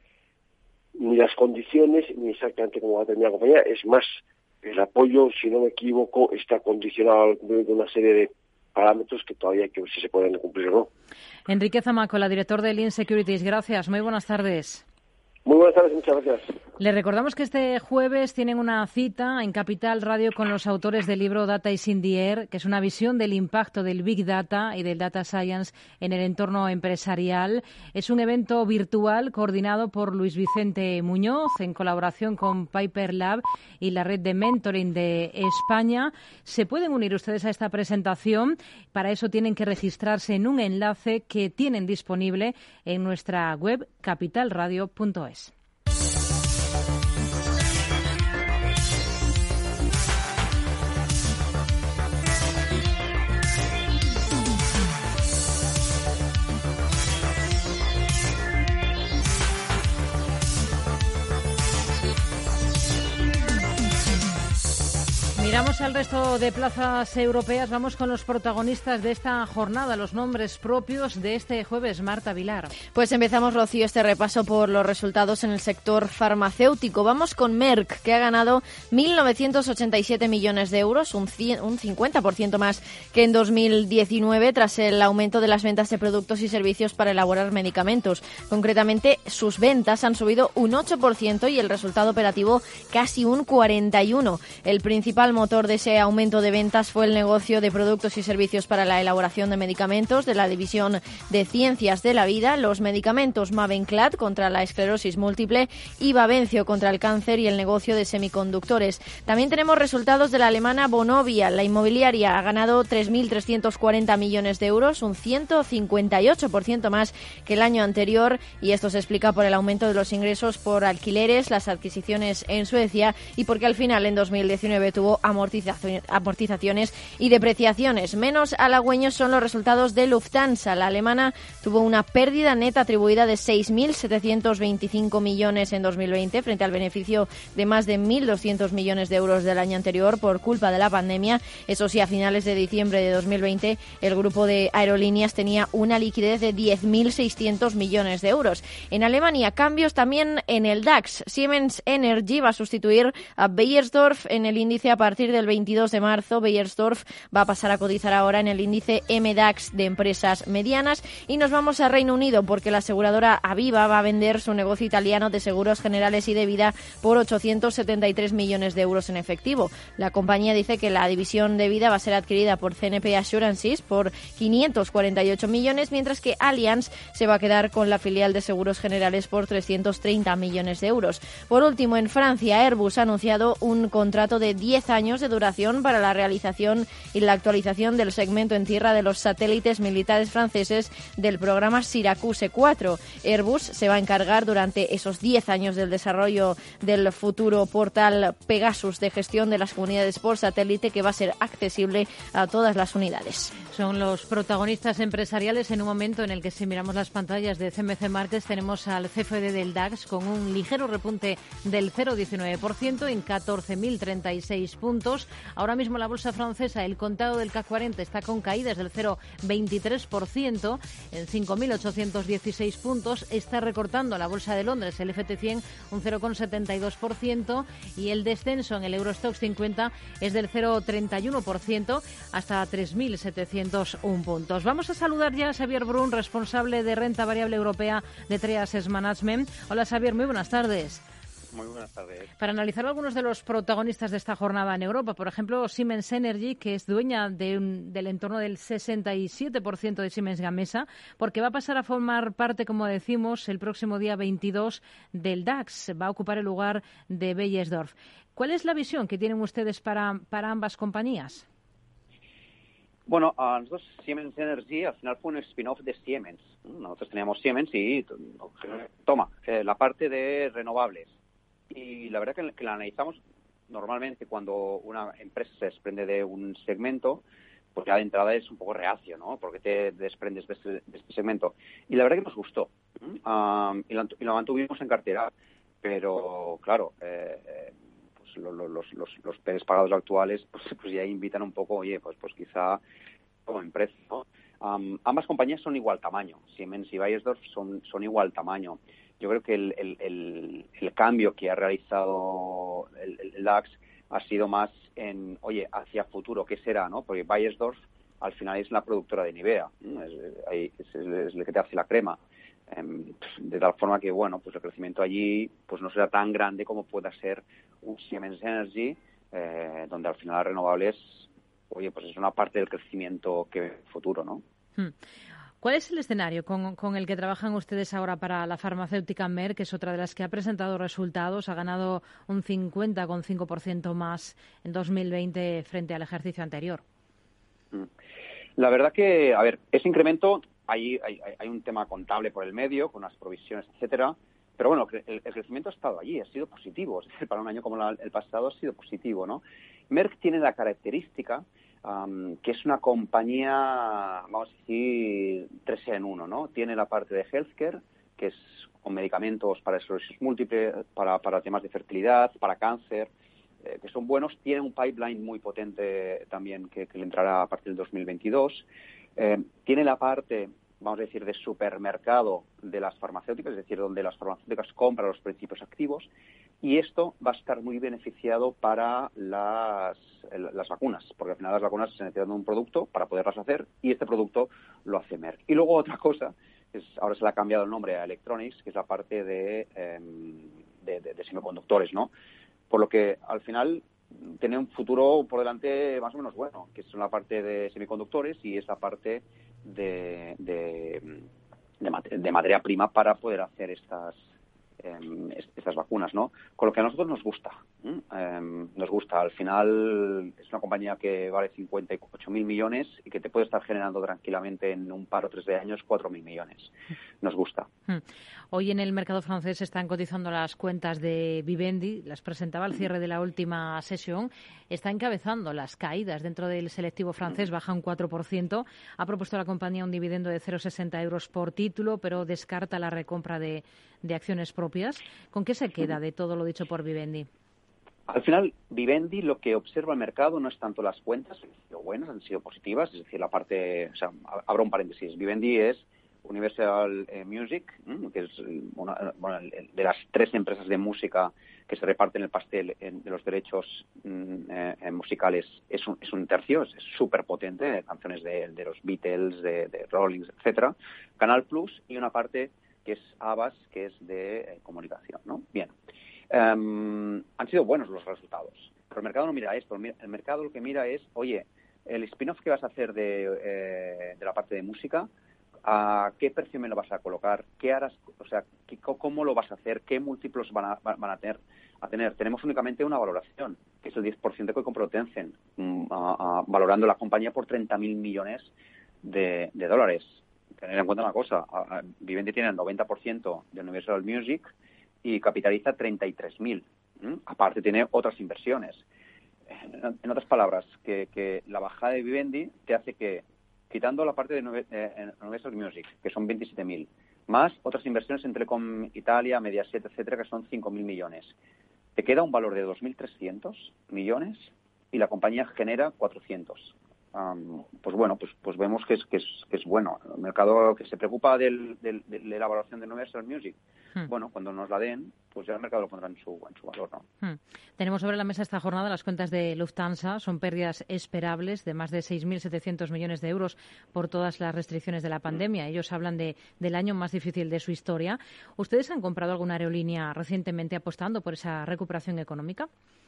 ni las condiciones ni exactamente cómo va a terminar la compañía. Es más, el apoyo, si no me equivoco, está condicionado a una serie de parámetros que todavía hay que ver si se pueden cumplir o no. Enrique Zamacola, director de Lean Securities, gracias. Muy buenas tardes. Muy buenas tardes, muchas gracias. Les recordamos que este jueves tienen una cita en Capital Radio con los autores del libro Data is in the Air, que es una visión del impacto del Big Data y del Data Science en el entorno empresarial. Es un evento virtual coordinado por Luis Vicente Muñoz en colaboración con Piper Lab y la red de mentoring de España. Se pueden unir ustedes a esta presentación. Para eso tienen que registrarse en un enlace que tienen disponible en nuestra web capital radio punto es. Miramos al resto de plazas europeas. Vamos con los protagonistas de esta jornada, los nombres propios de este jueves. Marta Vilar. Pues empezamos, Rocío, este repaso por los resultados en el sector farmacéutico. Vamos con Merck, que ha ganado mil novecientos ochenta y siete millones de euros, un, cien, un cincuenta por ciento más que en dos mil diecinueve, tras el aumento de las ventas de productos y servicios para elaborar medicamentos. Concretamente, sus ventas han subido un ocho por ciento y el resultado operativo casi un cuarenta y uno por ciento. El principal motor de ese aumento de ventas fue el negocio de productos y servicios para la elaboración de medicamentos de la división de Ciencias de la Vida, los medicamentos Mavenclad contra la esclerosis múltiple y Bavencio contra el cáncer y el negocio de semiconductores. También tenemos resultados de la alemana Vonovia. La inmobiliaria ha ganado tres mil trescientos cuarenta millones de euros, un ciento cincuenta y ocho por ciento más que el año anterior, y esto se explica por el aumento de los ingresos por alquileres, las adquisiciones en Suecia y porque al final en dos mil diecinueve tuvo amortizaciones y depreciaciones. Menos halagüeños son los resultados de Lufthansa. La alemana tuvo una pérdida neta atribuida de seis mil setecientos veinticinco millones en dos mil veinte frente al beneficio de más de mil doscientos millones de euros del año anterior por culpa de la pandemia. Eso sí, a finales de diciembre de dos mil veinte el grupo de aerolíneas tenía una liquidez de diez mil seiscientos millones de euros. En Alemania, cambios también en el DAX. Siemens Energy va a sustituir a Beiersdorf en el índice a partir del veintidós de marzo. Beiersdorf va a pasar a cotizar ahora en el índice M DAX de empresas medianas. Y nos vamos a Reino Unido porque la aseguradora Aviva va a vender su negocio italiano de seguros generales y de vida por ochocientos setenta y tres millones de euros en efectivo. La compañía dice que la división de vida va a ser adquirida por C N P Assurances por quinientos cuarenta y ocho millones, mientras que Allianz se va a quedar con la filial de seguros generales por trescientos treinta millones de euros. Por último, en Francia, Airbus ha anunciado un contrato de diez años de duración para la realización y la actualización del segmento en tierra de los satélites militares franceses del programa Syracuse cuatro. Airbus se va a encargar durante esos diez años del desarrollo del futuro portal Pegasus de gestión de las comunidades por satélite, que va a ser accesible a todas las unidades. Son los protagonistas empresariales en un momento en el que, si miramos las pantallas de C M C Markets, tenemos al C F D del DAX con un ligero repunte del cero coma diecinueve por ciento en catorce mil treinta y seis puntos. Ahora mismo la bolsa francesa, el contado del C A C cuarenta, está con caídas del cero coma veintitrés por ciento en cinco mil ochocientos dieciséis puntos. Está recortando la bolsa de Londres, el F T cien, un cero coma setenta y dos por ciento, y el descenso en el Eurostoxx cincuenta es del cero coma treinta y uno por ciento hasta tres mil setecientos uno puntos. Vamos a saludar ya a Xavier Brun, responsable de renta variable europea de Tree Asset Management. Hola, Xavier, muy buenas tardes. Muy buenas tardes. Para analizar algunos de los protagonistas de esta jornada en Europa, por ejemplo, Siemens Energy, que es dueña de un, del entorno del sesenta y siete por ciento de Siemens Gamesa, porque va a pasar a formar parte, como decimos, el próximo día veintidós del DAX. Va a ocupar el lugar de Beiersdorf. ¿Cuál es la visión que tienen ustedes para, para ambas compañías? Bueno, a nosotros Siemens Energy al final fue un spin-off de Siemens. Nosotros teníamos Siemens y toma, eh, la parte de renovables. Y la verdad que, que la analizamos normalmente cuando una empresa se desprende de un segmento, pues ya de entrada es un poco reacio, ¿no? Porque te desprendes de este, de este segmento. Y la verdad que nos gustó. Um, y, lo, y lo mantuvimos en cartera. Pero, claro, eh, pues lo, lo, los, los, los P Es pagados actuales pues, pues ya invitan un poco, oye, pues pues quizá como en precio, ¿no? Um, ambas compañías son igual tamaño. Siemens y Beiersdorf son, son igual tamaño. Yo creo que el, el, el, el cambio que ha realizado el, el DAX ha sido más en, oye, hacia futuro, ¿qué será, no? Porque Beiersdorf al final es la productora de Nivea, ¿no? es, es, es, es el que te hace la crema. De tal forma que, bueno, pues el crecimiento allí pues no será tan grande como pueda ser un Siemens Energy, eh, donde al final las renovables, oye, pues es una parte del crecimiento que futuro, ¿no? Hmm. ¿Cuál es el escenario con, con el que trabajan ustedes ahora para la farmacéutica Merck, que es otra de las que ha presentado resultados, ha ganado un cincuenta coma cinco por ciento más en dos mil veinte frente al ejercicio anterior? La verdad que, a ver, ese incremento, hay, hay, hay un tema contable por el medio, con las provisiones, etcétera, pero bueno, el, el crecimiento ha estado allí, ha sido positivo, es decir, para un año como la, el pasado ha sido positivo, ¿no? Merck tiene la característica Um, que es una compañía, vamos a decir, tres en uno, ¿no? Tiene la parte de healthcare, que es con medicamentos para esclerosis múltiple, para, para temas de fertilidad, para cáncer, eh, que son buenos. Tiene un pipeline muy potente también que, que le entrará a partir del dos mil veintidós. Eh, tiene la parte, vamos a decir, de supermercado de las farmacéuticas, es decir, donde las farmacéuticas compran los principios activos. Y esto va a estar muy beneficiado para las, las vacunas, porque al final las vacunas se necesitan de un producto para poderlas hacer y este producto lo hace Merck. Y luego otra cosa, es, ahora se le ha cambiado el nombre a Electronics, que es la parte de, eh, de, de, de semiconductores, ¿no? Por lo que al final tiene un futuro por delante más o menos bueno, que es la parte de semiconductores y esa parte de, de, de, de materia prima para poder hacer estas estas vacunas, ¿no? Con lo que a nosotros nos gusta. ¿eh? Nos gusta. Al final es una compañía que vale cincuenta y ocho mil millones y que te puede estar generando tranquilamente en un par o tres de años cuatro mil millones. Nos gusta. Hoy en el mercado francés están cotizando las cuentas de Vivendi, las presentaba al cierre de la última sesión. Está encabezando las caídas dentro del selectivo francés, baja un cuatro por ciento. Ha propuesto a la compañía un dividendo de cero coma sesenta euros por título, pero descarta la recompra de, de acciones propias. ¿Con qué se queda de todo lo dicho por Vivendi? Al final, Vivendi lo que observa el mercado no es tanto las cuentas, han sido buenas, han sido positivas, es decir, la parte, o sea, abro un paréntesis, Vivendi es Universal Music, que es una, bueno, de las tres empresas de música que se reparten el pastel en, de los derechos eh, musicales, es un, es un tercio, es súper potente, canciones de, de los Beatles, de, de Rolling, etcétera. Canal Plus y una parte que es Havas, que es de eh, comunicación, ¿no? Bien. Um, han sido buenos los resultados, pero el mercado no mira esto. El mercado lo que mira es, oye, el spin-off que vas a hacer de, eh, de la parte de música, ¿a qué precio me lo vas a colocar? ¿Qué harás? O sea, ¿qué, ¿cómo lo vas a hacer? ¿Qué múltiplos van a, van a tener? A tener. Tenemos únicamente una valoración, que es el diez por ciento que compró Tencent, um, a, a, valorando la compañía por treinta mil millones de, de dólares. Tener en cuenta una cosa, Vivendi tiene el noventa por ciento de Universal Music y capitaliza treinta y tres mil. ¿Mm? Aparte tiene otras inversiones. En, en otras palabras, que, que la bajada de Vivendi te hace que, quitando la parte de eh, Universal Music, que son veintisiete mil, más otras inversiones en Telecom Italia, Mediaset, etcétera, que son cinco mil millones, te queda un valor de dos mil trescientos millones y la compañía genera cuatrocientos. Um, pues bueno, pues pues vemos que es que es que es bueno. El mercado que se preocupa del, del, de la valoración de Universal Music, hmm. bueno, cuando nos la den, pues ya el mercado lo pondrá en su, en su valor, ¿no? Hmm. Tenemos sobre la mesa esta jornada las cuentas de Lufthansa. Son pérdidas esperables de más de seis mil setecientos millones de euros por todas las restricciones de la pandemia. Ellos hablan de del año más difícil de su historia. ¿Ustedes han comprado alguna aerolínea recientemente apostando por esa recuperación económica?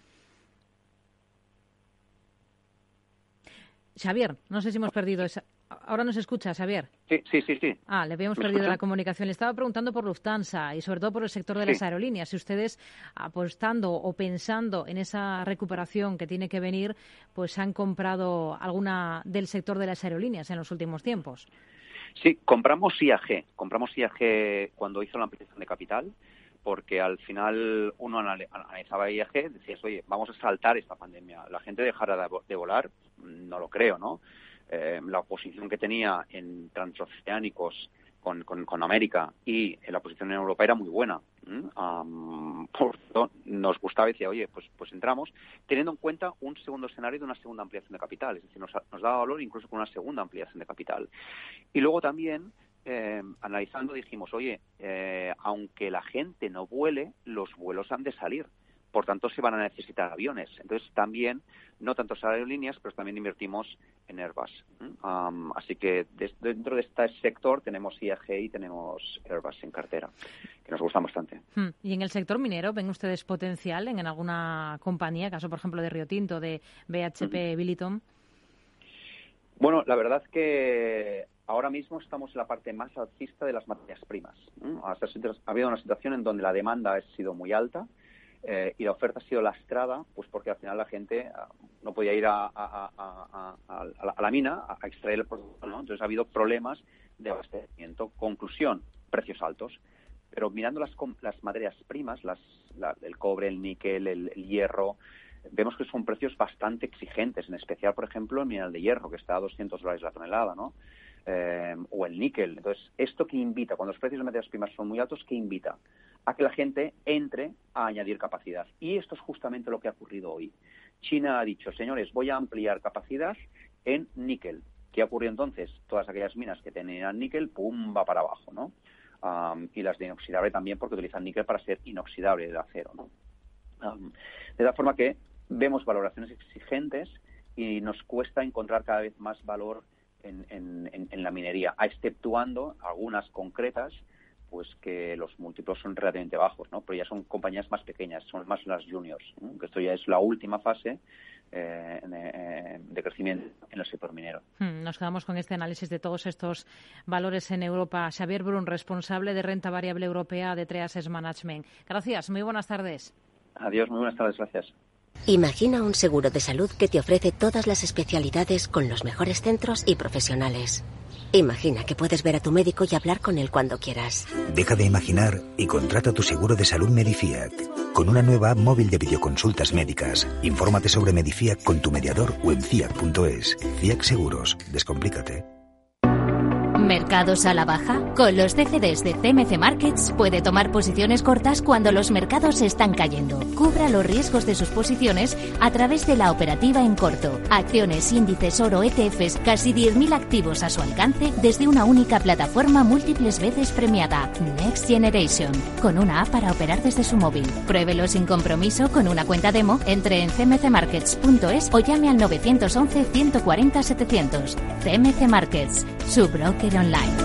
Xavier, no sé si hemos perdido esa... ¿Ahora nos escucha, Xavier? Sí, sí, sí. sí. Ah, le habíamos perdido la comunicación. Le estaba preguntando por Lufthansa y sobre todo por el sector de sí. las aerolíneas. Si ustedes, apostando o pensando en esa recuperación que tiene que venir, pues han comprado alguna del sector de las aerolíneas en los últimos tiempos. Sí, compramos I A G. Compramos I A G cuando hizo la ampliación de capital, porque al final uno analizaba I A G, decías, oye, vamos a saltar esta pandemia. La gente dejará de volar, no lo creo, ¿no? Eh, la oposición que tenía en transoceánicos con, con, con América y en la posición en Europa era muy buena. ¿Mm? Um, por eso nos gustaba y decía, oye, pues, pues entramos, teniendo en cuenta un segundo escenario de una segunda ampliación de capital. Es decir, nos, nos daba valor incluso con una segunda ampliación de capital. Y luego también, Eh, analizando dijimos, oye, eh, aunque la gente no vuele, los vuelos han de salir, por tanto se van a necesitar aviones. Entonces también, no tanto aerolíneas, pero también invertimos en Airbus. Um, así que des, dentro de este sector tenemos I A G y tenemos Airbus en cartera, que nos gustan bastante. Hmm. ¿Y en el sector minero ven ustedes potencial en, en alguna compañía, caso por ejemplo de Río Tinto, de B H P, uh-huh. Billiton? Bueno, la verdad es que ahora mismo estamos en la parte más alcista de las materias primas. Ha habido una situación en donde la demanda ha sido muy alta eh, y la oferta ha sido lastrada, pues porque al final la gente no podía ir a, a, a, a, a, la, a la mina a extraer el producto, ¿no? Entonces ha habido problemas de abastecimiento. Conclusión, precios altos. Pero mirando las, las materias primas, las, la, el cobre, el níquel, el, el hierro, vemos que son precios bastante exigentes, en especial, por ejemplo, el mineral de hierro, que está a doscientos dólares la tonelada, ¿no? Eh, o el níquel. Entonces, ¿esto qué invita? Cuando los precios de materias primas son muy altos, ¿qué invita? A que la gente entre a añadir capacidad. Y esto es justamente lo que ha ocurrido hoy. China ha dicho, señores, voy a ampliar capacidad en níquel. ¿Qué ha ocurrido entonces? Todas aquellas minas que tenían níquel, pum, va para abajo, ¿no? Um, y las de inoxidable también, porque utilizan níquel para ser inoxidable de acero, ¿no? Um, de tal forma que vemos valoraciones exigentes y nos cuesta encontrar cada vez más valor en, en, en, en la minería, exceptuando algunas concretas, pues que los múltiplos son relativamente bajos, ¿no? Pero ya son compañías más pequeñas, son más las juniors, ¿no? Que esto ya es la última fase eh, de, de crecimiento en el sector minero. Nos quedamos con este análisis de todos estos valores en Europa. Xavier Brun, responsable de renta variable europea de Tree Asset Management. Gracias, muy buenas tardes. Adiós, muy buenas tardes, gracias. Imagina un seguro de salud que te ofrece todas las especialidades con los mejores centros y profesionales. Imagina que puedes ver a tu médico y hablar con él cuando quieras. Deja de imaginar y contrata tu seguro de salud Medifiac. Con una nueva app móvil de videoconsultas médicas. Infórmate sobre Medifiac con tu mediador o en fiac punto es. Fiac Seguros. Descomplícate. ¿Mercados a la baja? Con los C F Ds de C M C Markets puede tomar posiciones cortas cuando los mercados están cayendo. Cubra los riesgos de sus posiciones a través de la operativa en corto. Acciones, índices, oro, E T Fs, casi diez mil activos a su alcance desde una única plataforma múltiples veces premiada. Next Generation. Con una app para operar desde su móvil. Pruébelo sin compromiso con una cuenta demo. Entre en c m c markets punto es o llame al nueve once, ciento cuarenta, setecientos. C M C Markets. Su broker online.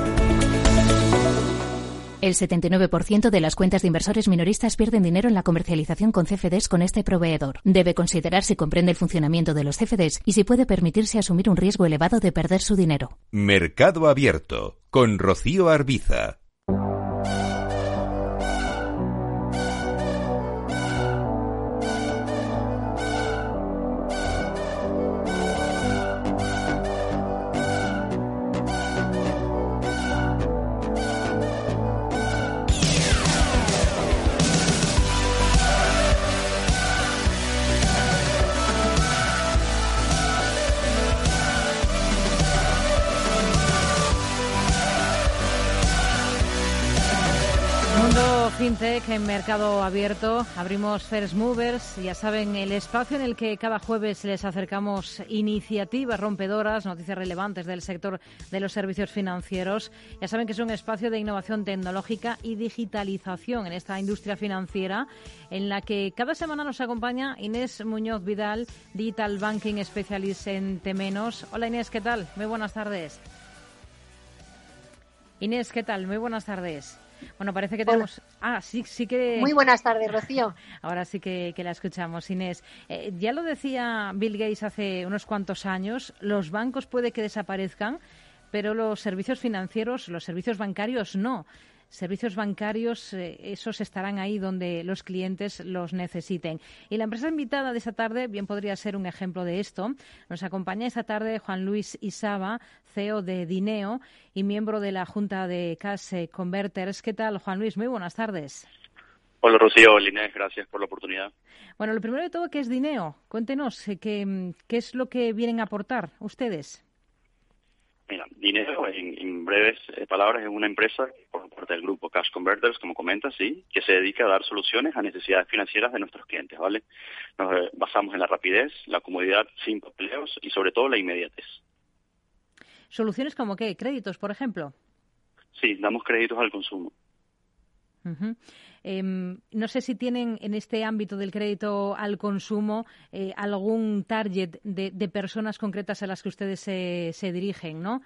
El setenta y nueve por ciento de las cuentas de inversores minoristas pierden dinero en la comercialización con C F Ds con este proveedor. Debe considerar si comprende el funcionamiento de los C F Ds y si puede permitirse asumir un riesgo elevado de perder su dinero. Mercado Abierto con Rocío Arbiza. FinTech en Mercado Abierto. Abrimos First Movers, ya saben, el espacio en el que cada jueves les acercamos iniciativas rompedoras, noticias relevantes del sector de los servicios financieros. Ya saben que es un espacio de innovación tecnológica y digitalización en esta industria financiera, en la que cada semana nos acompaña Inés Muñoz Vidal, Digital Banking Specialist en Temenos. Hola Inés, ¿qué tal? Muy buenas tardes. Inés, ¿qué tal? Muy buenas tardes. Bueno, parece que tenemos... Hola. Ah, sí, sí que... Muy buenas tardes, Rocío. Ahora sí que, que la escuchamos, Inés. Eh, ya lo decía Bill Gates hace unos cuantos años, los bancos puede que desaparezcan, pero los servicios financieros, los servicios bancarios no. Servicios bancarios, eh, esos estarán ahí donde los clientes los necesiten. Y la empresa invitada de esta tarde bien podría ser un ejemplo de esto. Nos acompaña esta tarde Juan Luis Isaba, C E O de Dineo y miembro de la Junta de Cash Converters. ¿Qué tal, Juan Luis? Muy buenas tardes. Hola, Rocío. Hola, Inés. Gracias por la oportunidad. Bueno, lo primero de todo, ¿qué es Dineo? Cuéntenos, ¿qué, qué es lo que vienen a aportar ustedes? Mira, Dineo, en, en breves palabras, es una empresa por parte del grupo Cash Converters, como comentas, sí, que se dedica a dar soluciones a necesidades financieras de nuestros clientes, ¿vale? Nos basamos en la rapidez, la comodidad sin papeleos y, sobre todo, la inmediatez. ¿Soluciones como qué? ¿Créditos, por ejemplo? Sí, damos créditos al consumo. Uh-huh. Eh, no sé si tienen en este ámbito del crédito al consumo eh, algún target de, de personas concretas a las que ustedes se, se dirigen, ¿no?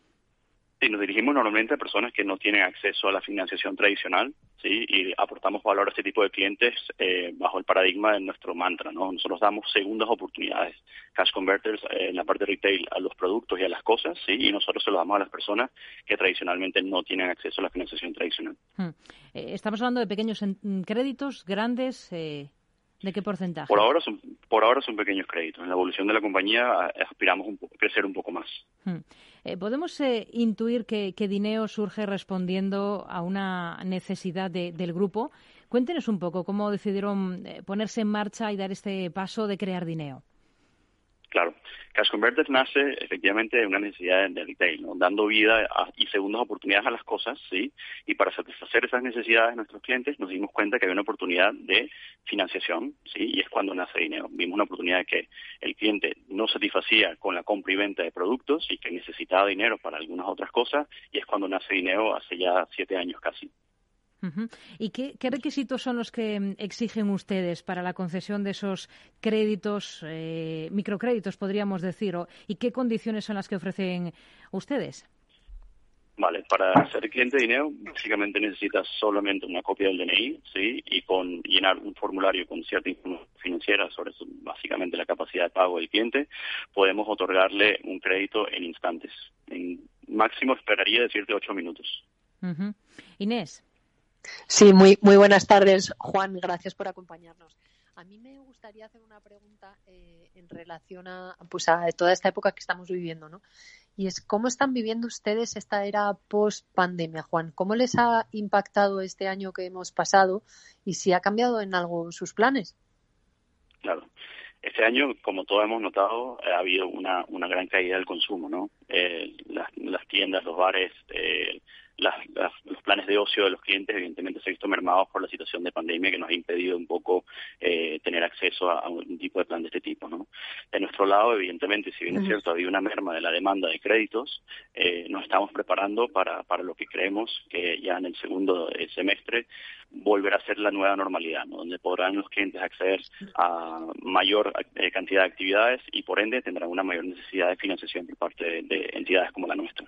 Sí, nos dirigimos normalmente a personas que no tienen acceso a la financiación tradicional, sí, y aportamos valor a este tipo de clientes eh, bajo el paradigma de nuestro mantra, ¿no? Nosotros damos segundas oportunidades, cash converters eh, en la parte de retail a los productos y a las cosas, sí, y nosotros se lo damos a las personas que tradicionalmente no tienen acceso a la financiación tradicional. Hmm. Eh, estamos hablando de pequeños en, créditos, grandes. Eh... ¿De qué porcentaje? Por ahora son por ahora son pequeños créditos. En la evolución de la compañía aspiramos un poco, crecer un poco más. Hmm. Eh, ¿Podemos eh, intuir que, que Dineo surge respondiendo a una necesidad de, del grupo? Cuéntenos un poco cómo decidieron eh, ponerse en marcha y dar este paso de crear Dineo. Claro, Cash Converters nace efectivamente de una necesidad de retail, ¿no? Dando vida a, y segundas oportunidades a las cosas, sí, y para satisfacer esas necesidades de nuestros clientes nos dimos cuenta que había una oportunidad de financiación, sí, y es cuando nace Dineo. Vimos una oportunidad de que el cliente no satisfacía con la compra y venta de productos y que necesitaba dinero para algunas otras cosas, y es cuando nace Dineo hace ya siete años casi. Uh-huh. ¿Y qué, qué requisitos son los que exigen ustedes para la concesión de esos créditos, eh, microcréditos, podríamos decir, o, y qué condiciones son las que ofrecen ustedes? Vale, para ser cliente de Dineo, básicamente necesitas solamente una copia del D N I, sí, y con llenar un formulario con cierta información financiera sobre eso, básicamente la capacidad de pago del cliente, podemos otorgarle un crédito en instantes. En máximo esperaría decirte ocho minutos. Uh-huh. Inés. Sí, muy, muy buenas tardes, Juan. Gracias por acompañarnos. A mí me gustaría hacer una pregunta eh, en relación a, pues a toda esta época que estamos viviendo, ¿no? Y es, ¿cómo están viviendo ustedes esta era post-pandemia, Juan? ¿Cómo les ha impactado este año que hemos pasado y si ha cambiado en algo sus planes? Claro. Este año, como todos hemos notado, ha habido una, una gran caída del consumo, ¿no? Eh, las, las tiendas, los bares, eh, Las, las, los planes de ocio de los clientes evidentemente se han visto mermados por la situación de pandemia que nos ha impedido un poco eh, tener acceso a, a un tipo de plan de este tipo, ¿no? De nuestro lado, evidentemente, si bien es cierto, ha habido una merma de la demanda de créditos, eh, nos estamos preparando para, para lo que creemos que ya en el segundo semestre volverá a ser la nueva normalidad, ¿no? Donde podrán los clientes acceder a mayor eh, cantidad de actividades y, por ende, tendrán una mayor necesidad de financiación por parte de, de entidades como la nuestra.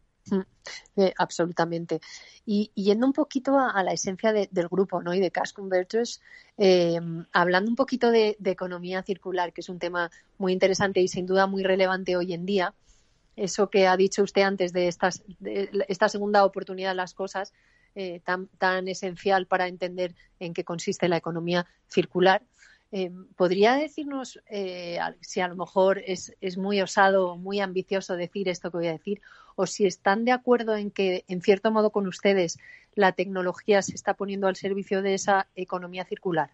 Eh, absolutamente. Y, y yendo un poquito a, a la esencia de, del grupo, ¿no? Y de Cash Converters, eh, hablando un poquito de, de economía circular, que es un tema muy interesante y sin duda muy relevante hoy en día, eso que ha dicho usted antes de, estas, de esta segunda oportunidad de las cosas, eh, tan, tan esencial para entender en qué consiste la economía circular. Eh, ¿Podría decirnos eh, si a lo mejor es, es muy osado, muy ambicioso decir esto que voy a decir, o si están de acuerdo en que, en cierto modo, con ustedes la tecnología se está poniendo al servicio de esa economía circular?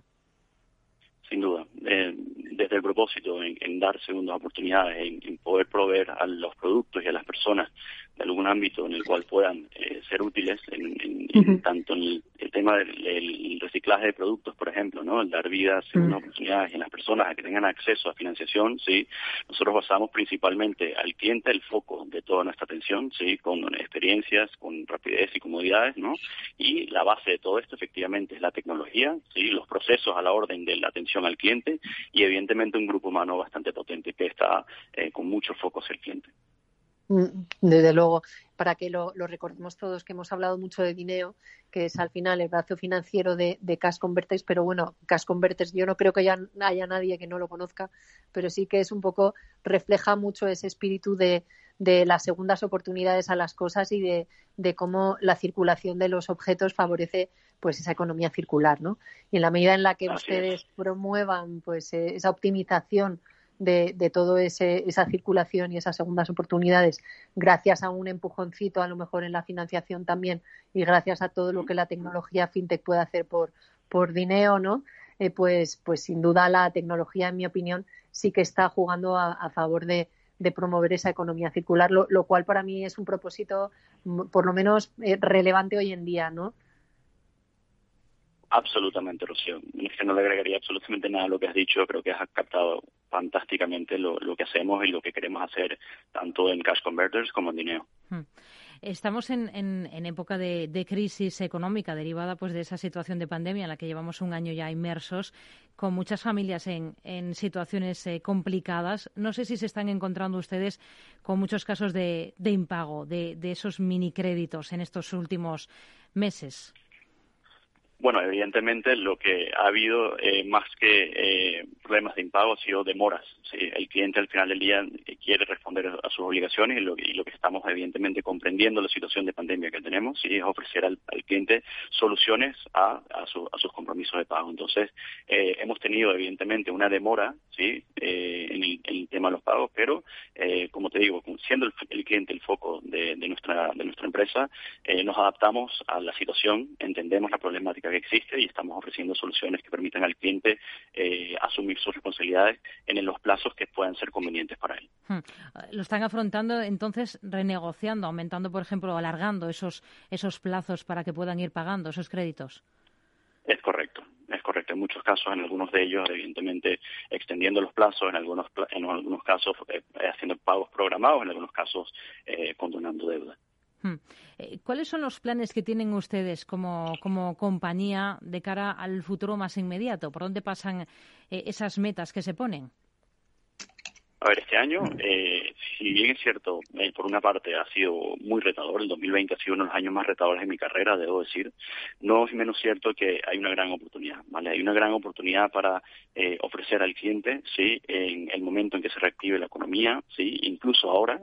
Sin duda. Eh, desde el propósito en, en dar segundas oportunidades, en, en poder proveer a los productos y a las personas de algún ámbito en el cual puedan eh, ser útiles, en, en, uh-huh. en tanto en el, el tema del el reciclaje de productos, por ejemplo, ¿no? El dar vida a segundas uh-huh. oportunidades en las personas a que tengan acceso a financiación, sí. Nosotros basamos principalmente al cliente el foco de toda nuestra atención, sí, con experiencias, con rapidez y comodidades, ¿no? Y la base de todo esto efectivamente es la tecnología, sí, los procesos a la orden de la atención al cliente y evidentemente un grupo humano bastante potente que está eh, con mucho foco hacia el cliente. Desde luego, para que lo, lo recordemos todos, que hemos hablado mucho de Dineo, que es al final el brazo financiero de, de Cash Converters, pero bueno, Cash Converters yo no creo que haya, haya nadie que no lo conozca, pero sí que es un poco, refleja mucho ese espíritu de, de las segundas oportunidades a las cosas y de, de cómo la circulación de los objetos favorece pues esa economía circular, ¿no? Y en la medida en la que Así ustedes es. promuevan pues eh, esa optimización de, de todo ese esa circulación y esas segundas oportunidades, gracias a un empujoncito a lo mejor en la financiación también y gracias a todo lo que la tecnología fintech puede hacer por por Dineo, ¿no? Eh, pues pues sin duda la tecnología, en mi opinión, sí que está jugando a, a favor de, de promover esa economía circular, lo, lo cual para mí es un propósito por lo menos eh, relevante hoy en día, ¿no? Absolutamente, Rocío. Es que no le agregaría absolutamente nada a lo que has dicho. Creo que has captado fantásticamente lo, lo que hacemos y lo que queremos hacer tanto en Cash Converters como en Dineo. Hmm. Estamos en, en, en época de, de crisis económica derivada pues de esa situación de pandemia en la que llevamos un año ya inmersos, con muchas familias en, en situaciones eh, complicadas. No sé si se están encontrando ustedes con muchos casos de, de impago, de, de esos minicréditos en estos últimos meses. Bueno, evidentemente lo que ha habido eh, más que eh, problemas de impago ha sido demoras. ¿Sí? El cliente al final del día quiere responder a sus obligaciones y lo, y lo que estamos evidentemente comprendiendo la situación de pandemia que tenemos, ¿sí? Es ofrecer al, al cliente soluciones a, a, su, a sus compromisos de pago. Entonces, eh, hemos tenido evidentemente una demora, ¿sí? eh, en, el, en el tema de los pagos, pero eh, como te digo, siendo el, el cliente el foco de, de, nuestra, de nuestra empresa, eh, nos adaptamos a la situación, entendemos la problemática que existe y estamos ofreciendo soluciones que permitan al cliente eh, asumir sus responsabilidades en los plazos que puedan ser convenientes para él. Hmm. Lo están afrontando entonces renegociando, aumentando, por ejemplo, alargando esos esos plazos para que puedan ir pagando esos créditos. Es correcto, es correcto. En muchos casos, en algunos de ellos, evidentemente, extendiendo los plazos, en algunos en algunos casos eh, haciendo pagos programados, en algunos casos eh, condonando deuda. Hmm. ¿Cuáles son los planes que tienen ustedes como, como compañía de cara al futuro más inmediato? ¿Por dónde pasan eh, esas metas que se ponen? A ver, este año, eh, si bien es cierto, eh, por una parte ha sido muy retador, el dos mil veinte ha sido uno de los años más retadores de mi carrera, debo decir, no es menos cierto que hay una gran oportunidad, ¿vale? Hay una gran oportunidad para eh, ofrecer al cliente, ¿sí? En el momento en que se reactive la economía, ¿sí? Incluso ahora,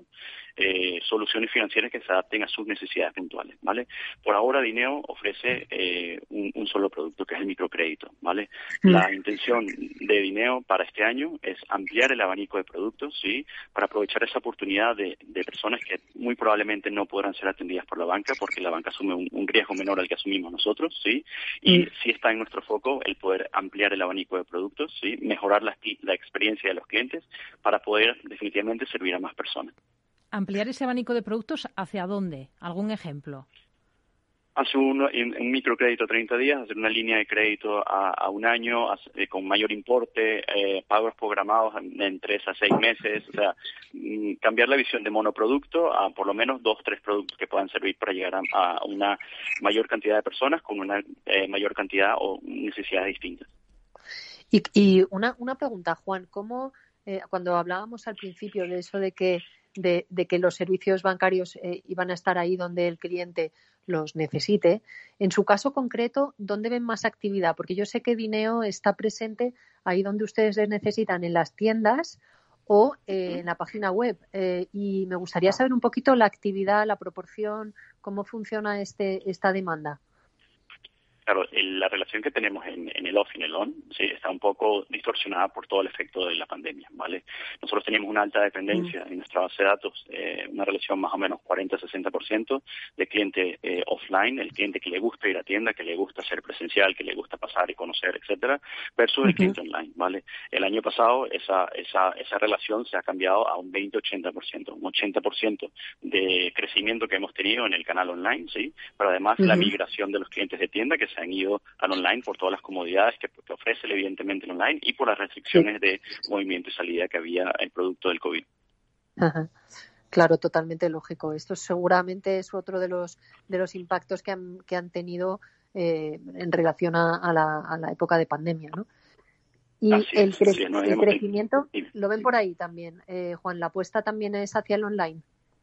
Eh, soluciones financieras que se adapten a sus necesidades puntuales, ¿vale? Por ahora Dineo ofrece eh, un, un solo producto, que es el microcrédito, ¿vale? La intención de Dineo para este año es ampliar el abanico de productos, ¿sí? Para aprovechar esa oportunidad de, de personas que muy probablemente no podrán ser atendidas por la banca, porque la banca asume un, un riesgo menor al que asumimos nosotros, ¿sí? Y mm. sí está en nuestro foco el poder ampliar el abanico de productos, ¿sí? Mejorar la, la experiencia de los clientes para poder definitivamente servir a más personas. ¿Ampliar ese abanico de productos hacia dónde? ¿Algún ejemplo? Hacer un, un microcrédito a treinta días, hacer una línea de crédito a, a un año eh, con mayor importe, eh, pagos programados en, en tres a seis meses, o sea, mm, cambiar la visión de monoproducto a por lo menos dos, tres productos que puedan servir para llegar a, a una mayor cantidad de personas con una eh, mayor cantidad o necesidades distintas. Y, y una, una pregunta, Juan, ¿cómo eh, cuando hablábamos al principio de eso de que De, de que los servicios bancarios eh, iban a estar ahí donde el cliente los necesite. En su caso concreto, ¿dónde ven más actividad? Porque yo sé que Dineo está presente ahí donde ustedes les necesitan, en las tiendas o eh, en la página web. Eh, y me gustaría saber un poquito la actividad, la proporción, cómo funciona este esta demanda. Claro, el, la relación que tenemos en, en el off y en el on, sí, está un poco distorsionada por todo el efecto de la pandemia, ¿vale? Nosotros teníamos una alta dependencia mm. en nuestra base de datos, eh, una relación más o menos cuarenta a sesenta por ciento de cliente eh, offline, el cliente que le gusta ir a tienda, que le gusta ser presencial, que le gusta pasar y conocer, etcétera, versus uh-huh. el cliente online, ¿vale? El año pasado esa esa esa relación se ha cambiado a un veinte a ochenta por ciento, un ochenta por ciento de crecimiento que hemos tenido en el canal online, sí, pero además uh-huh. la migración de los clientes de tienda que se han ido al online por todas las comodidades que, que ofrece evidentemente el online y por las restricciones sí. de movimiento y salida que había el producto del COVID. Ajá. Claro, totalmente lógico. Esto seguramente es otro de los de los impactos que han que han tenido eh, en relación a, a, la, a la época de pandemia, ¿no? Y Así el, es, cre- sí, no, el crecimiento, sí. ¿lo ven por ahí también, eh, Juan? ¿La apuesta también es hacia el online?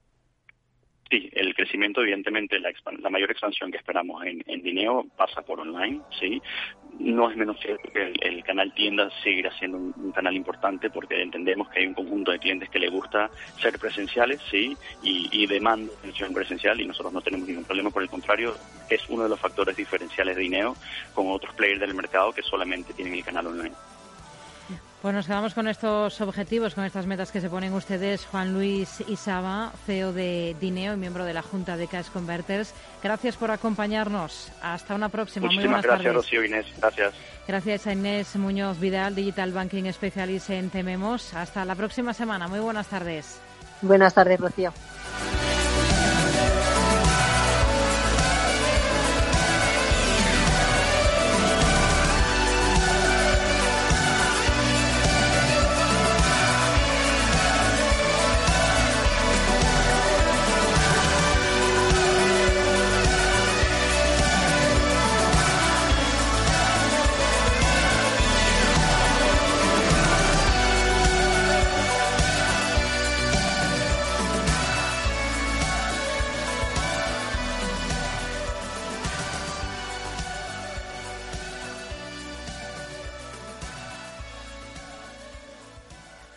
Sí, el crecimiento, evidentemente, la, expan- la mayor expansión que esperamos en, en Dineo pasa por online, sí. No es menos cierto que el, el canal tienda seguirá siendo un, un canal importante porque entendemos que hay un conjunto de clientes que les gusta ser presenciales, sí, y, y demanda atención presencial y nosotros no tenemos ningún problema, por el contrario, es uno de los factores diferenciales de Dineo con otros players del mercado que solamente tienen el canal online. Pues nos quedamos con estos objetivos, con estas metas que se ponen ustedes. Juan Luis Isaba, C E O de Dineo y miembro de la Junta de Cash Converters. Gracias por acompañarnos. Hasta una próxima. Muchísimas Muy buenas gracias, tardes. Rocío, Inés. Gracias. Gracias a Inés Muñoz Vidal, Digital Banking Specialist en Tememos. Hasta la próxima semana. Muy buenas tardes. Buenas tardes, Rocío.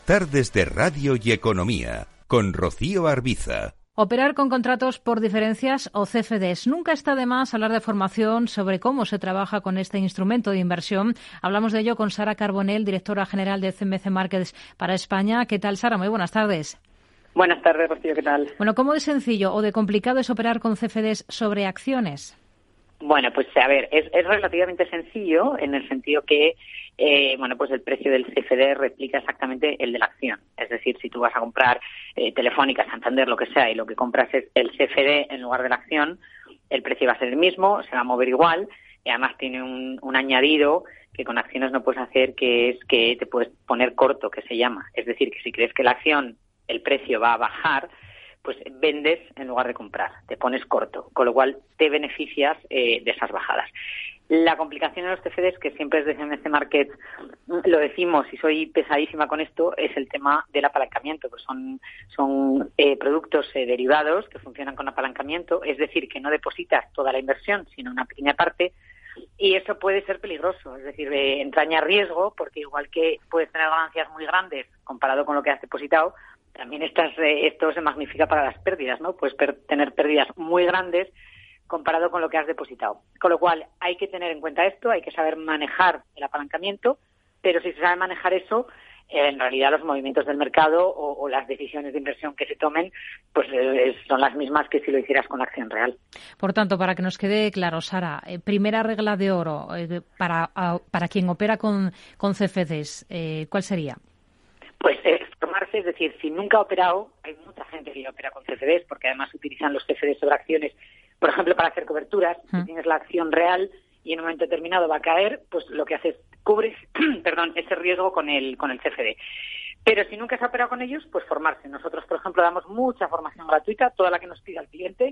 Tardes de Radio y Economía, con Rocío Arbiza. Operar con contratos por diferencias o C F Ds. Nunca está de más hablar de formación sobre cómo se trabaja con este instrumento de inversión. Hablamos de ello con Sara Carbonell, directora general de C M C Markets para España. ¿Qué tal, Sara? Muy buenas tardes. Buenas tardes, Rocío. ¿Qué tal? Bueno, ¿cómo de sencillo o de complicado es operar con C F Ds sobre acciones? Bueno, pues a ver, es, es relativamente sencillo en el sentido que, eh, bueno, pues el precio del C F D replica exactamente el de la acción. Es decir, si tú vas a comprar eh, Telefónica, Santander, lo que sea, y lo que compras es el C F D en lugar de la acción, el precio va a ser el mismo, se va a mover igual, y además tiene un, un añadido que con acciones no puedes hacer, que es que te puedes poner corto, que se llama. Es decir, que si crees que la acción, el precio va a bajar, pues vendes en lugar de comprar, te pones corto, con lo cual te beneficias eh, de esas bajadas. La complicación de los C F Ds, que siempre desde C M C Markets lo decimos y soy pesadísima con esto, es el tema del apalancamiento, pues son, son eh, productos eh, derivados que funcionan con apalancamiento, es decir, que no depositas toda la inversión, sino una pequeña parte, y eso puede ser peligroso, es decir, eh, entraña riesgo, porque igual que puedes tener ganancias muy grandes comparado con lo que has depositado, también estas, eh, esto se magnifica para las pérdidas, ¿no? Puedes per- tener pérdidas muy grandes comparado con lo que has depositado. Con lo cual, hay que tener en cuenta esto, hay que saber manejar el apalancamiento, pero si se sabe manejar eso, eh, en realidad los movimientos del mercado o, o las decisiones de inversión que se tomen, pues eh, son las mismas que si lo hicieras con acción real. Por tanto, para que nos quede claro, Sara, eh, primera regla de oro eh, para, a, para quien opera con, con C F Ds, eh, ¿cuál sería? Pues eh, formarse, es decir, si nunca ha operado, hay mucha gente que ya opera con C F Ds, porque además utilizan los C F Ds sobre acciones, por ejemplo, para hacer coberturas. Si tienes la acción real y en un momento determinado va a caer, pues lo que haces, cubres perdón, ese riesgo con el, con el C F D. Pero si nunca se ha operado con ellos, pues formarse. Nosotros, por ejemplo, damos mucha formación gratuita, toda la que nos pida el cliente,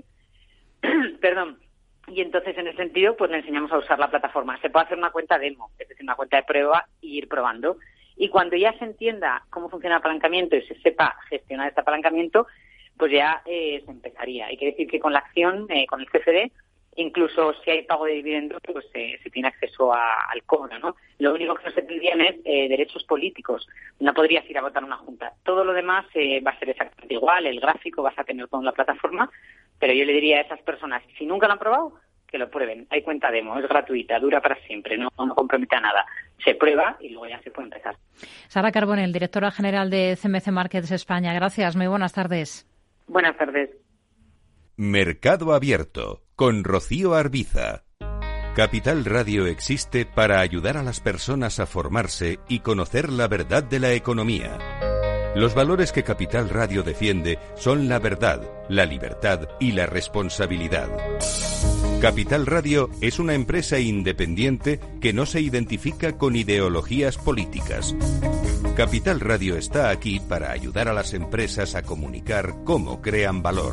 perdón, y entonces en ese sentido, pues le enseñamos a usar la plataforma. Se puede hacer una cuenta demo, es decir, una cuenta de prueba e ir probando. Y cuando ya se entienda cómo funciona el apalancamiento y se sepa gestionar este apalancamiento, pues ya eh, se empezaría. Hay que decir que con la acción, eh, con el C F D, incluso si hay pago de dividendos, pues eh, se tiene acceso a, al cobro, ¿no? Lo único que no se tendrían es eh, derechos políticos. No podrías ir a votar una junta. Todo lo demás eh, va a ser exactamente igual. El gráfico vas a tener todo en la plataforma, pero yo le diría a esas personas, si nunca lo han probado, que lo prueben. Hay cuenta demo, es gratuita, dura para siempre, no, no compromete a nada. Se prueba y luego ya se puede empezar. Sara Carbonell, directora general de C M C Markets España. Gracias, muy buenas tardes. Buenas tardes. Mercado Abierto, con Rocío Arbiza. Capital Radio existe para ayudar a las personas a formarse y conocer la verdad de la economía. Los valores que Capital Radio defiende son la verdad, la libertad y la responsabilidad. Capital Radio es una empresa independiente que no se identifica con ideologías políticas. Capital Radio está aquí para ayudar a las empresas a comunicar cómo crean valor.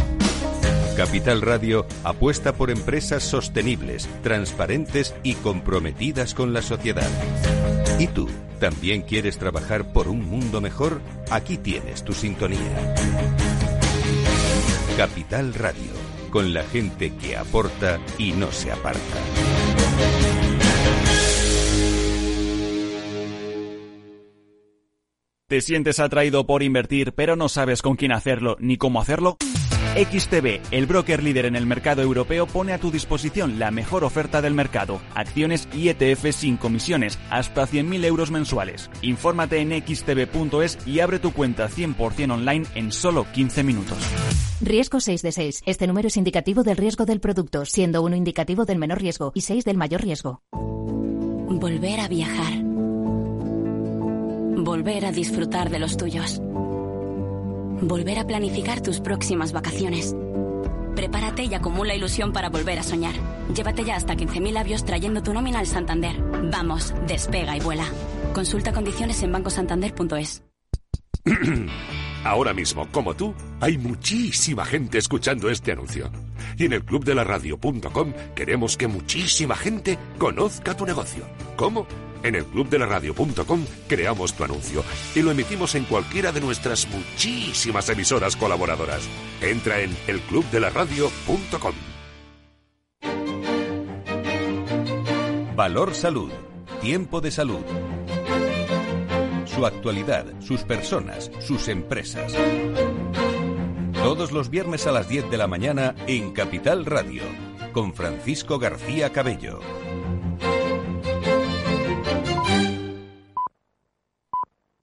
Capital Radio apuesta por empresas sostenibles, transparentes y comprometidas con la sociedad. ¿Y tú, también quieres trabajar por un mundo mejor? Aquí tienes tu sintonía. Capital Radio, con la gente que aporta y no se aparta. ¿Te sientes atraído por invertir, pero no sabes con quién hacerlo ni cómo hacerlo? X T B, el broker líder en el mercado europeo, pone a tu disposición la mejor oferta del mercado. Acciones y E T F sin comisiones, hasta cien mil euros mensuales. Infórmate en equis te be punto es y abre tu cuenta cien por ciento online en solo quince minutos. Riesgo seis de seis. Este número es indicativo del riesgo del producto, siendo uno indicativo del menor riesgo y seis del mayor riesgo. Volver a viajar. Volver a disfrutar de los tuyos. Volver a planificar tus próximas vacaciones. Prepárate y acumula ilusión para volver a soñar. Llévate ya hasta quince mil avios trayendo tu nómina al Santander. Vamos, despega y vuela. Consulta condiciones en banco santander punto es. Ahora mismo, como tú, hay muchísima gente escuchando este anuncio. Y en el club de la radio punto com queremos que muchísima gente conozca tu negocio. ¿Cómo? En el club de la radio punto com creamos tu anuncio y lo emitimos en cualquiera de nuestras muchísimas emisoras colaboradoras. Entra en el club de la radio punto com. Valor Salud. Tiempo de salud. su actualidad, sus personas, sus empresas. Todos los viernes a las diez de la mañana en Capital Radio, con Francisco García Cabello.